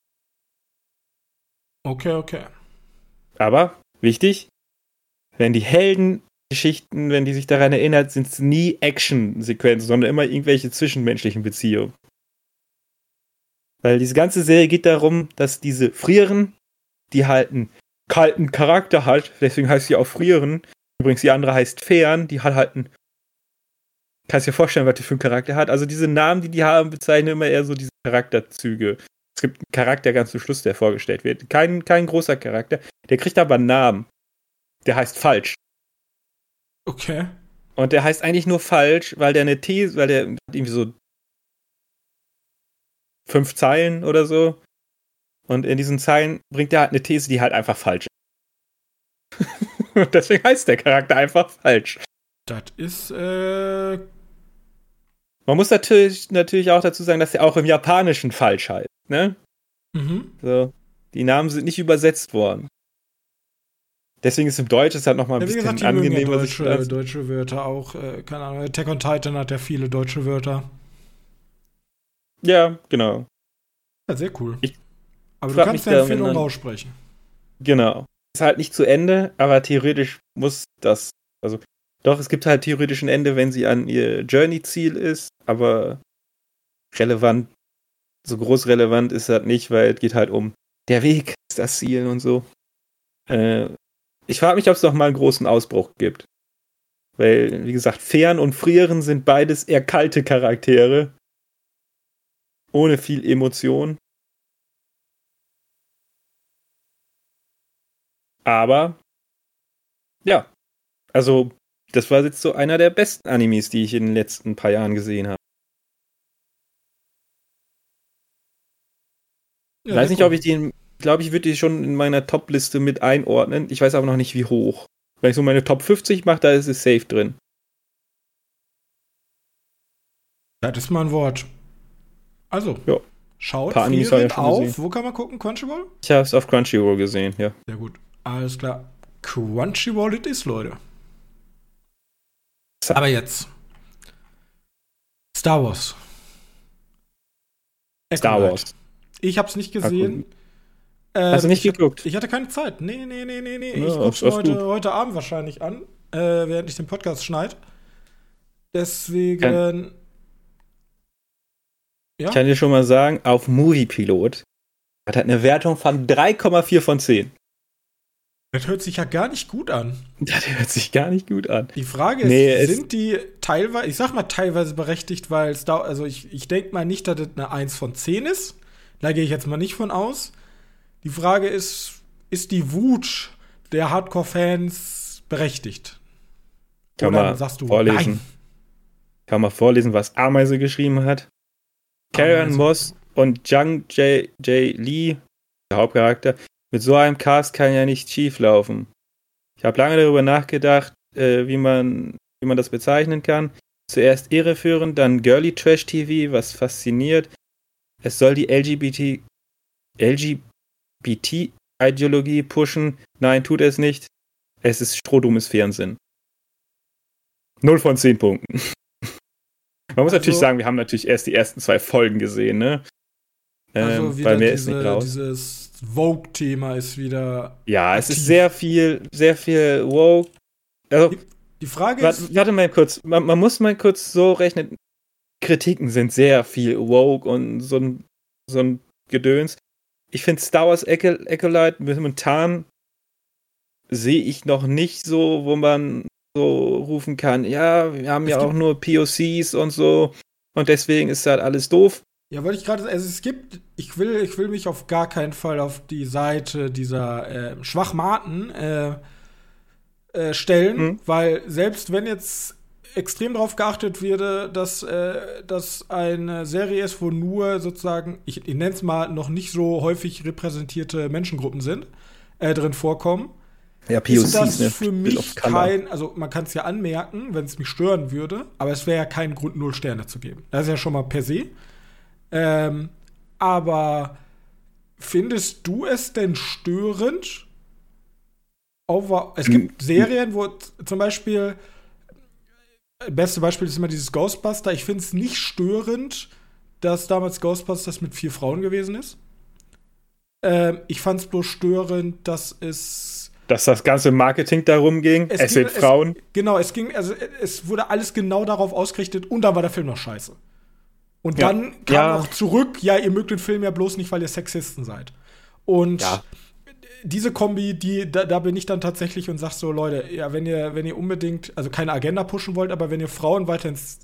[SPEAKER 1] Okay.
[SPEAKER 2] Aber, wichtig, wenn die Heldengeschichten, wenn die sich daran erinnert, sind es nie Action-Sequenzen, sondern immer irgendwelche zwischenmenschlichen Beziehungen. Weil diese ganze Serie geht darum, dass diese Frieren, die halt einen kalten Charakter hat, deswegen heißt sie auch Frieren. Übrigens, die andere heißt Fern, die hat halt einen. Kannst dir vorstellen, was die für einen Charakter hat. Also diese Namen, die haben, bezeichnen immer eher so diese Charakterzüge. Es gibt einen Charakter ganz zum Schluss, der vorgestellt wird. Kein großer Charakter. Der kriegt aber einen Namen. Der heißt Falsch.
[SPEAKER 1] Okay.
[SPEAKER 2] Und der heißt eigentlich nur Falsch, weil der eine These, weil der irgendwie so 5 Zeilen oder so. Und in diesen Zeilen bringt er halt eine These, die halt einfach falsch ist. Und deswegen heißt der Charakter einfach falsch.
[SPEAKER 1] Das ist,
[SPEAKER 2] Man muss natürlich auch dazu sagen, dass er auch im Japanischen falsch heißt, ne? So, die Namen sind nicht übersetzt worden. Deswegen ist im Deutsch halt nochmal ein bisschen angenehmer.
[SPEAKER 1] Deutsche Wörter auch, keine Ahnung, Attack on Titan hat ja viele deutsche Wörter.
[SPEAKER 2] Ja, genau.
[SPEAKER 1] Ja, sehr cool. Aber du
[SPEAKER 2] frag
[SPEAKER 1] kannst
[SPEAKER 2] mich
[SPEAKER 1] ja
[SPEAKER 2] da,
[SPEAKER 1] Empfehlung
[SPEAKER 2] wenn dann-
[SPEAKER 1] aussprechen.
[SPEAKER 2] Genau. Ist halt nicht zu Ende, aber theoretisch muss das, also doch, es gibt halt theoretisch ein Ende, wenn sie an ihr Journey-Ziel ist, aber relevant, so groß relevant ist das nicht, weil es geht halt um der Weg, ist das Ziel und so. Ich frage mich, ob es noch mal einen großen Ausbruch gibt. Weil, wie gesagt, Fern und Frieren sind beides eher kalte Charaktere. Ohne viel Emotion. Aber, ja, also, das war jetzt so einer der besten Animes, die ich in den letzten paar Jahren gesehen habe. Ich weiß nicht, ob ich den, ich glaube, ich würde die schon in meiner Top-Liste mit einordnen. Ich weiß aber noch nicht, wie hoch. Wenn ich so meine Top 50 mache, da ist es safe drin.
[SPEAKER 1] Das ist mal ein Wort. Also,
[SPEAKER 2] Ja.
[SPEAKER 1] schaut
[SPEAKER 2] Paar Animes habe ich
[SPEAKER 1] Frieren
[SPEAKER 2] ja schon
[SPEAKER 1] auf.
[SPEAKER 2] gesehen.
[SPEAKER 1] Wo kann man gucken? Crunchyroll?
[SPEAKER 2] Ich habe es auf Crunchyroll gesehen, ja.
[SPEAKER 1] Sehr gut. Alles klar. Crunchyroll it is, Leute. Aber jetzt. Star Wars.
[SPEAKER 2] Star Wars.
[SPEAKER 1] Ich hab's nicht gesehen.
[SPEAKER 2] Hast du nicht geguckt?
[SPEAKER 1] Ich hatte keine Zeit. Nee.
[SPEAKER 2] Ja,
[SPEAKER 1] Ich guck's
[SPEAKER 2] ist gut.
[SPEAKER 1] heute Abend wahrscheinlich an, während ich den Podcast schneide. Deswegen.
[SPEAKER 2] Ich kann dir schon mal sagen, auf Moviepilot hat er eine Wertung von 3,4 von 10.
[SPEAKER 1] Das hört sich ja gar nicht gut an.
[SPEAKER 2] Das hört sich gar nicht gut an.
[SPEAKER 1] Die Frage ist, sind die teilweise, ich sag mal teilweise berechtigt, weil es da, also ich denke mal nicht, dass das eine 1 von 10 ist. Da gehe ich jetzt mal nicht von aus. Die Frage ist die Wut der Hardcore-Fans berechtigt?
[SPEAKER 2] Kann man sagst du, vorlesen. Nein. Kann man vorlesen, was Ameise geschrieben hat? Carrie-Ann Moss und Jung J. Lee, der Hauptcharakter, mit so einem Cast kann ja nicht schief laufen. Ich habe lange darüber nachgedacht, wie man das bezeichnen kann. Zuerst irreführend, dann Girly Trash TV, was fasziniert. Es soll die LGBT-Ideologie pushen. Nein, tut es nicht. Es ist strohdummes Fernsehen. 0 von 10 Punkten. Man muss natürlich sagen, wir haben natürlich erst die ersten 2 Folgen gesehen, ne?
[SPEAKER 1] Also wieder dieses Vogue-Thema ist wieder.
[SPEAKER 2] Ja, aktiv. Es ist sehr viel Vogue. Also,
[SPEAKER 1] die Frage ist.
[SPEAKER 2] Warte mal kurz. Man muss mal kurz so rechnen. Kritiken sind sehr viel Vogue und so ein Gedöns. Ich finde Star Wars Acolyte momentan sehe ich noch nicht so, wo man so rufen kann, ja, wir haben ja auch nur POCs und so und deswegen ist halt alles doof.
[SPEAKER 1] Ja, wollte ich gerade, also ich will mich auf gar keinen Fall auf die Seite dieser Schwachmaten stellen, weil selbst wenn jetzt extrem darauf geachtet würde, dass eine Serie ist, wo nur sozusagen, ich nenne es mal, noch nicht so häufig repräsentierte Menschengruppen drin vorkommen,
[SPEAKER 2] ja, POCs,
[SPEAKER 1] ist das für mich kein, also man kann es ja anmerken, wenn es mich stören würde, aber es wäre ja kein Grund, 0 Sterne zu geben. Das ist ja schon mal per se. Aber findest du es denn störend? Es gibt Serien, wo zum Beispiel, beste Beispiel ist immer dieses Ghostbuster. Ich finde es nicht störend, dass damals Ghostbusters mit 4 Frauen gewesen ist. Ich fand es bloß störend, dass das ganze Marketing darum ging. Es sind Frauen. Es wurde alles genau darauf ausgerichtet und dann war der Film noch scheiße. Und dann kam auch zurück, ja, ihr mögt den Film ja bloß nicht, weil ihr Sexisten seid. Und diese Kombi, da bin ich dann tatsächlich und sag so, Leute, ja, wenn ihr unbedingt, also keine Agenda pushen wollt, aber wenn ihr Frauen weiter ins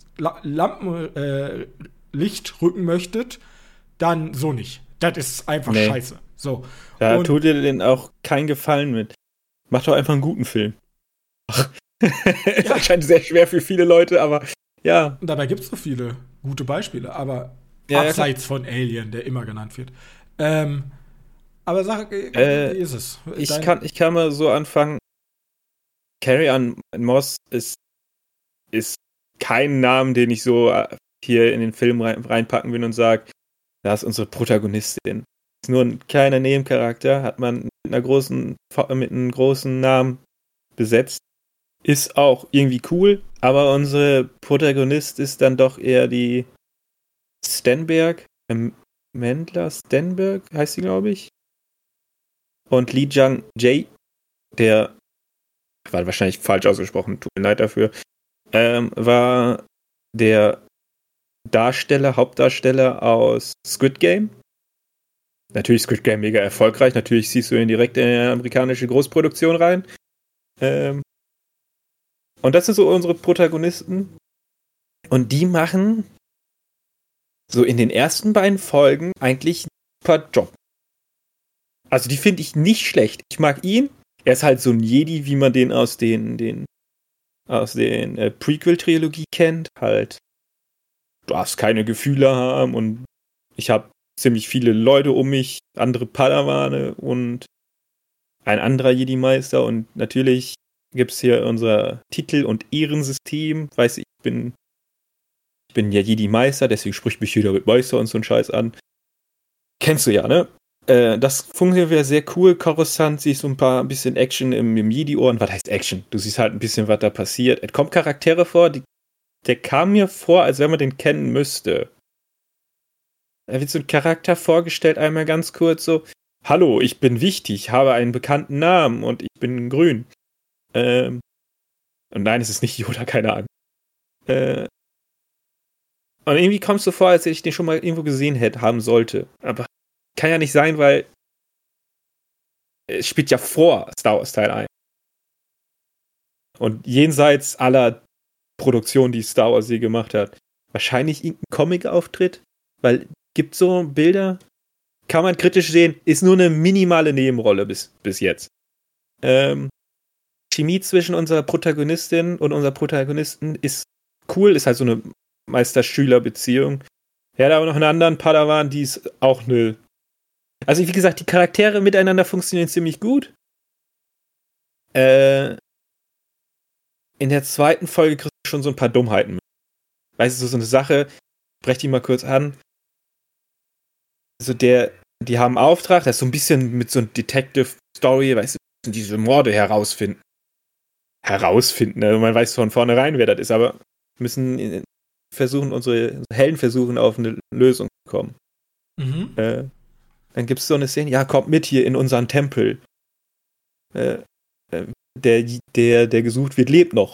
[SPEAKER 1] Lampenlicht rücken möchtet, dann so nicht. Das ist einfach scheiße. So.
[SPEAKER 2] Da tut ihr denn auch keinen Gefallen mit. Macht doch einfach einen guten Film. Ist anscheinend sehr schwer für viele Leute, aber ja.
[SPEAKER 1] Und dabei gibt es so viele gute Beispiele, aber abseits von Alien, der immer genannt wird. Aber sag, wie ist es?
[SPEAKER 2] Ich kann mal so anfangen. Carrie-Ann Moss ist kein Namen, den ich so hier in den Film reinpacken will und sage, das ist unsere Protagonistin. Ist nur ein kleiner Nebencharakter, hat man mit einem großen Namen besetzt. Ist auch irgendwie cool, aber unsere Protagonist ist dann doch eher die Stenberg, Mendler Stenberg heißt sie, glaube ich. Und Lee Jung Jae, der war wahrscheinlich falsch ausgesprochen, tut mir leid dafür, war der Hauptdarsteller aus Squid Game. Natürlich Squid Game mega erfolgreich, natürlich ziehst du ihn direkt in eine amerikanische Großproduktion rein. Und das sind so unsere Protagonisten. Und die machen so in den ersten beiden Folgen eigentlich einen super Job. Also die finde ich nicht schlecht. Ich mag ihn. Er ist halt so ein Jedi, wie man den aus den Prequel-Trilogie kennt. Halt, du darfst keine Gefühle haben und ich habe ziemlich viele Leute um mich, andere Padawane und ein anderer Jedi-Meister und natürlich gibt es hier unser Titel- und Ehrensystem. Weiß ich bin ja Jedi-Meister, deswegen spricht mich jeder mit Meister und so ein Scheiß an. Kennst du ja, ne? Das funktioniert wieder sehr cool. Coruscant, siehst du ein bisschen Action im Jedi-Ohren. Was heißt Action? Du siehst halt ein bisschen, was da passiert. Es kommen Charaktere vor, der kam mir vor, als wenn man den kennen müsste. Da wird so ein Charakter vorgestellt, einmal ganz kurz so, hallo, ich bin wichtig, habe einen bekannten Namen und ich bin grün. Und nein, es ist nicht Yoda, keine Ahnung. Und irgendwie kommst du vor, als hätte ich den schon mal irgendwo gesehen haben sollte. Aber kann ja nicht sein, weil es spielt ja vor Star Wars Teil 1. Und jenseits aller Produktionen, die Star Wars je gemacht hat, wahrscheinlich irgendein Comic-Auftritt, weil gibt so Bilder, kann man kritisch sehen, ist nur eine minimale Nebenrolle bis jetzt. Chemie zwischen unserer Protagonistin und unserer Protagonisten ist cool, ist halt so eine Meister-Schüler-Beziehung. Er hat aber noch einen anderen Padawan, die ist auch eine. Also, wie gesagt, die Charaktere miteinander funktionieren ziemlich gut. In der zweiten Folge kriegst du schon so ein paar Dummheiten mit. Weißt du, so eine Sache, brech die mal kurz an. Also, die haben einen Auftrag, das ist so ein bisschen mit so einer Detective-Story, weißt du, diese Morde herausfinden. Ne? Man weiß von vornherein, wer das ist, aber müssen versuchen, unsere Helden versuchen, auf eine Lösung zu kommen.
[SPEAKER 1] Mhm.
[SPEAKER 2] Dann gibt es so eine Szene, ja, kommt mit hier in unseren Tempel. Der gesucht wird, lebt noch.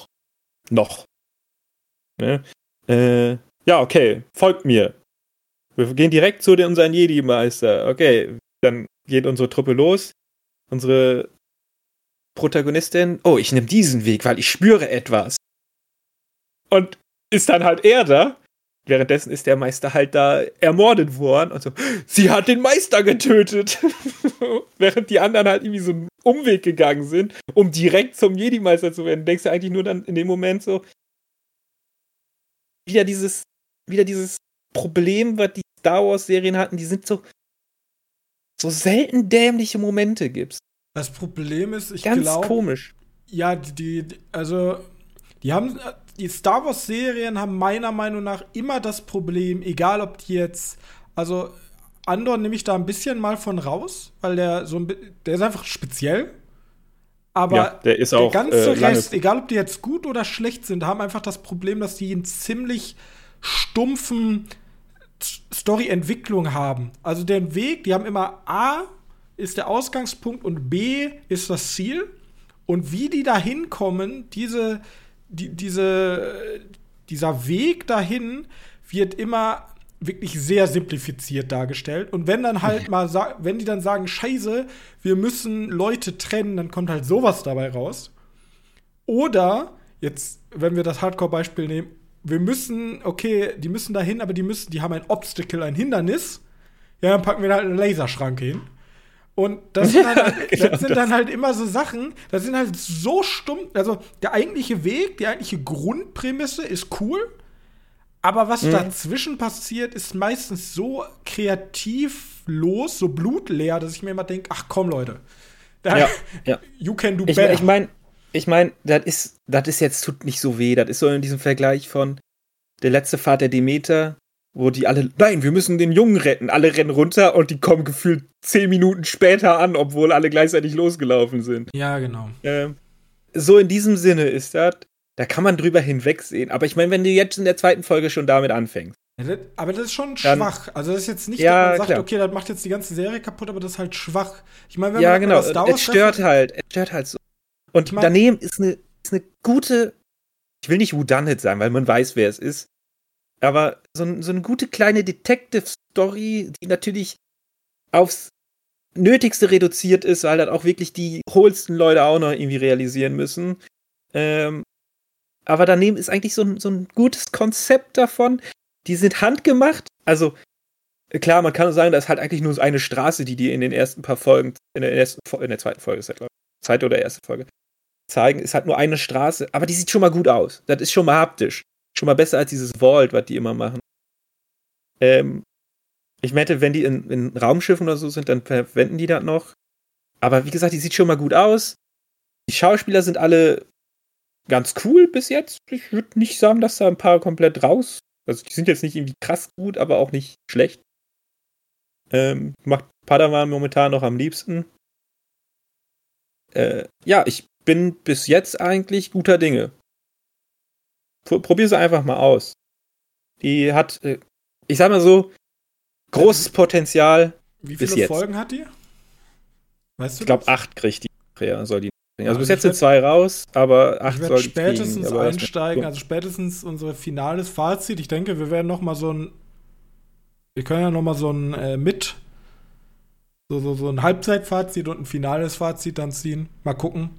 [SPEAKER 2] Ne? Ja, okay, folgt mir. Wir gehen direkt zu unseren Jedi-Meister. Okay, dann geht unsere Truppe los. Unsere Protagonistin, oh, ich nehme diesen Weg, weil ich spüre etwas. Und ist dann halt er da. Währenddessen ist der Meister halt da ermordet worden. Und so, sie hat den Meister getötet. Während die anderen halt irgendwie so einen Umweg gegangen sind, um direkt zum Jedi-Meister zu werden. Denkst du eigentlich nur dann in dem Moment so, wieder dieses Problem, was die Star Wars-Serien hatten, die sind so selten dämliche Momente gibt's.
[SPEAKER 1] Das Problem ist, ich
[SPEAKER 2] glaube.
[SPEAKER 1] Ganz
[SPEAKER 2] komisch.
[SPEAKER 1] Ja, die Star Wars-Serien haben meiner Meinung nach immer das Problem, egal ob die jetzt, also Andor nehme ich da ein bisschen mal von raus, weil der ist einfach speziell. Aber
[SPEAKER 2] ja, der ist auch,
[SPEAKER 1] der ganze Rest, egal ob die jetzt gut oder schlecht sind, haben einfach das Problem, dass die einen ziemlich stumpfen Story-Entwicklung haben. Also den Weg, die haben immer A ist der Ausgangspunkt und B ist das Ziel. Und wie die da hinkommen, dieser Weg dahin wird immer wirklich sehr simplifiziert dargestellt. Und wenn dann halt wenn die dann sagen, Scheiße, wir müssen Leute trennen, dann kommt halt sowas dabei raus. Oder, jetzt, wenn wir das Hardcore-Beispiel nehmen, die müssen dahin, aber die haben ein Obstacle, ein Hindernis. Ja, dann packen wir da halt eine Laserschranke hin. Und das sind dann halt immer so Sachen, das sind halt so stumpf. Also der eigentliche Weg, die eigentliche Grundprämisse ist cool, aber was dazwischen passiert, ist meistens so kreativlos, so blutleer, dass ich mir immer denke, ach komm, Leute. You can do better.
[SPEAKER 2] Ich meine, das ist jetzt, tut nicht so weh. Das ist so in diesem Vergleich von der letzte Fahrt der Demeter, wo die alle, nein, wir müssen den Jungen retten. Alle rennen runter und die kommen gefühlt 10 Minuten später an, obwohl alle gleichzeitig losgelaufen sind.
[SPEAKER 1] Ja, genau.
[SPEAKER 2] So in diesem Sinne ist das, da kann man drüber hinwegsehen. Aber ich meine, wenn du jetzt in der zweiten Folge schon damit anfängst.
[SPEAKER 1] Ja, aber das ist schon schwach. Also das ist jetzt nicht, dass man sagt, okay, das macht jetzt die ganze Serie kaputt, aber das ist halt schwach. Ich meine, wenn man
[SPEAKER 2] genau, es stört halt so. Und daneben ist eine gute, ich will nicht Whodunit sagen, weil man weiß, wer es ist. Aber so eine gute kleine Detective-Story, die natürlich aufs Nötigste reduziert ist, weil dann auch wirklich die hohlsten Leute auch noch irgendwie realisieren müssen. Aber daneben ist eigentlich so ein gutes Konzept davon. Die sind handgemacht. Also, klar, man kann sagen, das ist halt eigentlich nur eine Straße, die in den ersten paar Folgen, in der zweiten Folge ist das, glaube ich, zweite oder erste Folge, zeigen, ist halt nur eine Straße. Aber die sieht schon mal gut aus. Das ist schon mal haptisch. Schon mal besser als dieses Vault, was die immer machen. Ich meinte, wenn die in Raumschiffen oder so sind, dann verwenden die das noch. Aber wie gesagt, die sieht schon mal gut aus. Die Schauspieler sind alle ganz cool bis jetzt. Ich würde nicht sagen, dass da ein paar komplett raus. Also die sind jetzt nicht irgendwie krass gut, aber auch nicht schlecht. Macht Padawan momentan noch am liebsten. Ich bin bis jetzt eigentlich guter Dinge. Probier sie einfach mal aus. Die hat, ich sag mal so, großes Potenzial.
[SPEAKER 1] Wie viele Folgen hat die? Weißt du?
[SPEAKER 2] Ich glaube, 8 kriegt die. Ja, soll die bringen. Also bis jetzt sind 2 raus, aber 8
[SPEAKER 1] ich werde
[SPEAKER 2] sollten
[SPEAKER 1] spätestens
[SPEAKER 2] kriegen,
[SPEAKER 1] einsteigen, also spätestens unser finales Fazit. Ich denke, wir werden noch mal wir können ja noch mal so ein so ein Halbzeitfazit und ein finales Fazit dann ziehen. Mal gucken.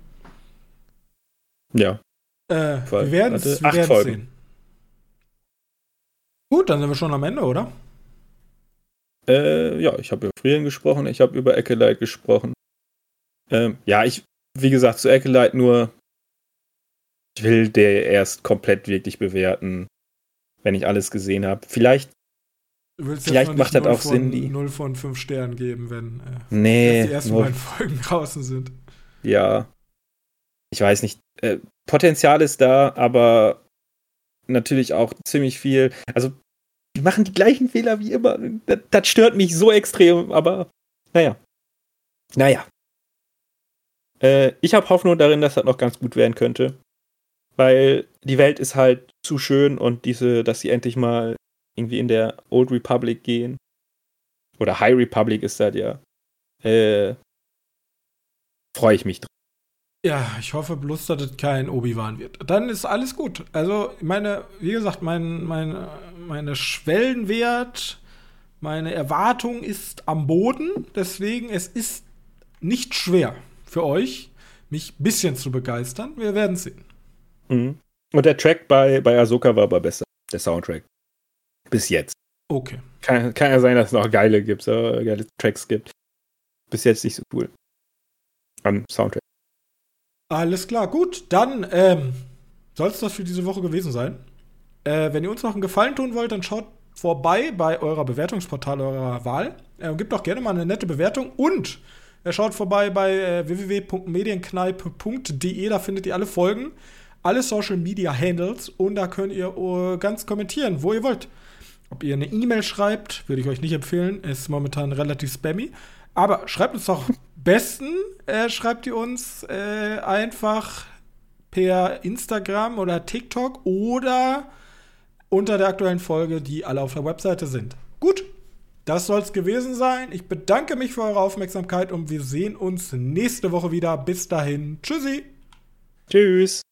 [SPEAKER 2] Ja.
[SPEAKER 1] Wir werden es sehen. Gut, dann sind wir schon am Ende, oder?
[SPEAKER 2] Ja, ich habe über Frieren gesprochen, ich habe über Acolyte gesprochen. Wie gesagt, zu Acolyte nur, ich will der erst komplett wirklich bewerten, wenn ich alles gesehen habe. Vielleicht macht das auch Sinn, die
[SPEAKER 1] 0 von 5 Sternen geben, wenn
[SPEAKER 2] die
[SPEAKER 1] ersten beiden Folgen draußen sind.
[SPEAKER 2] Ja. Ich weiß nicht. Potenzial ist da, aber natürlich auch ziemlich viel. Also, die machen die gleichen Fehler wie immer. Das stört mich so extrem, aber naja. Ich habe Hoffnung darin, dass das noch ganz gut werden könnte. Weil die Welt ist halt zu schön und dass sie endlich mal irgendwie in der Old Republic gehen. Oder High Republic ist das ja. Freue ich mich drauf.
[SPEAKER 1] Ja, ich hoffe bloß, dass es kein Obi-Wan wird. Dann ist alles gut. Also, wie gesagt, meine Schwellenwert, meine Erwartung ist am Boden. Deswegen, es ist nicht schwer für euch, mich ein bisschen zu begeistern. Wir werden sehen.
[SPEAKER 2] Mhm. Und der Track bei Ahsoka war aber besser. Der Soundtrack. Bis jetzt.
[SPEAKER 1] Okay.
[SPEAKER 2] Kann ja sein, dass es noch geile Tracks gibt. Bis jetzt nicht so cool. Am Soundtrack.
[SPEAKER 1] Alles klar, gut. Dann soll es das für diese Woche gewesen sein. Wenn ihr uns noch einen Gefallen tun wollt, dann schaut vorbei bei eurer Bewertungsportal eurer Wahl. Gebt doch gerne mal eine nette Bewertung und schaut vorbei bei www.medienkneipe.de. Da findet ihr alle Folgen, alle Social Media Handles und da könnt ihr ganz kommentieren, wo ihr wollt. Ob ihr eine E-Mail schreibt, würde ich euch nicht empfehlen, ist momentan relativ spammy. Aber schreibt uns doch besten, schreibt ihr uns einfach per Instagram oder TikTok oder unter der aktuellen Folge, die alle auf der Webseite sind. Gut, das soll es gewesen sein. Ich bedanke mich für eure Aufmerksamkeit und wir sehen uns nächste Woche wieder. Bis dahin. Tschüssi.
[SPEAKER 2] Tschüss.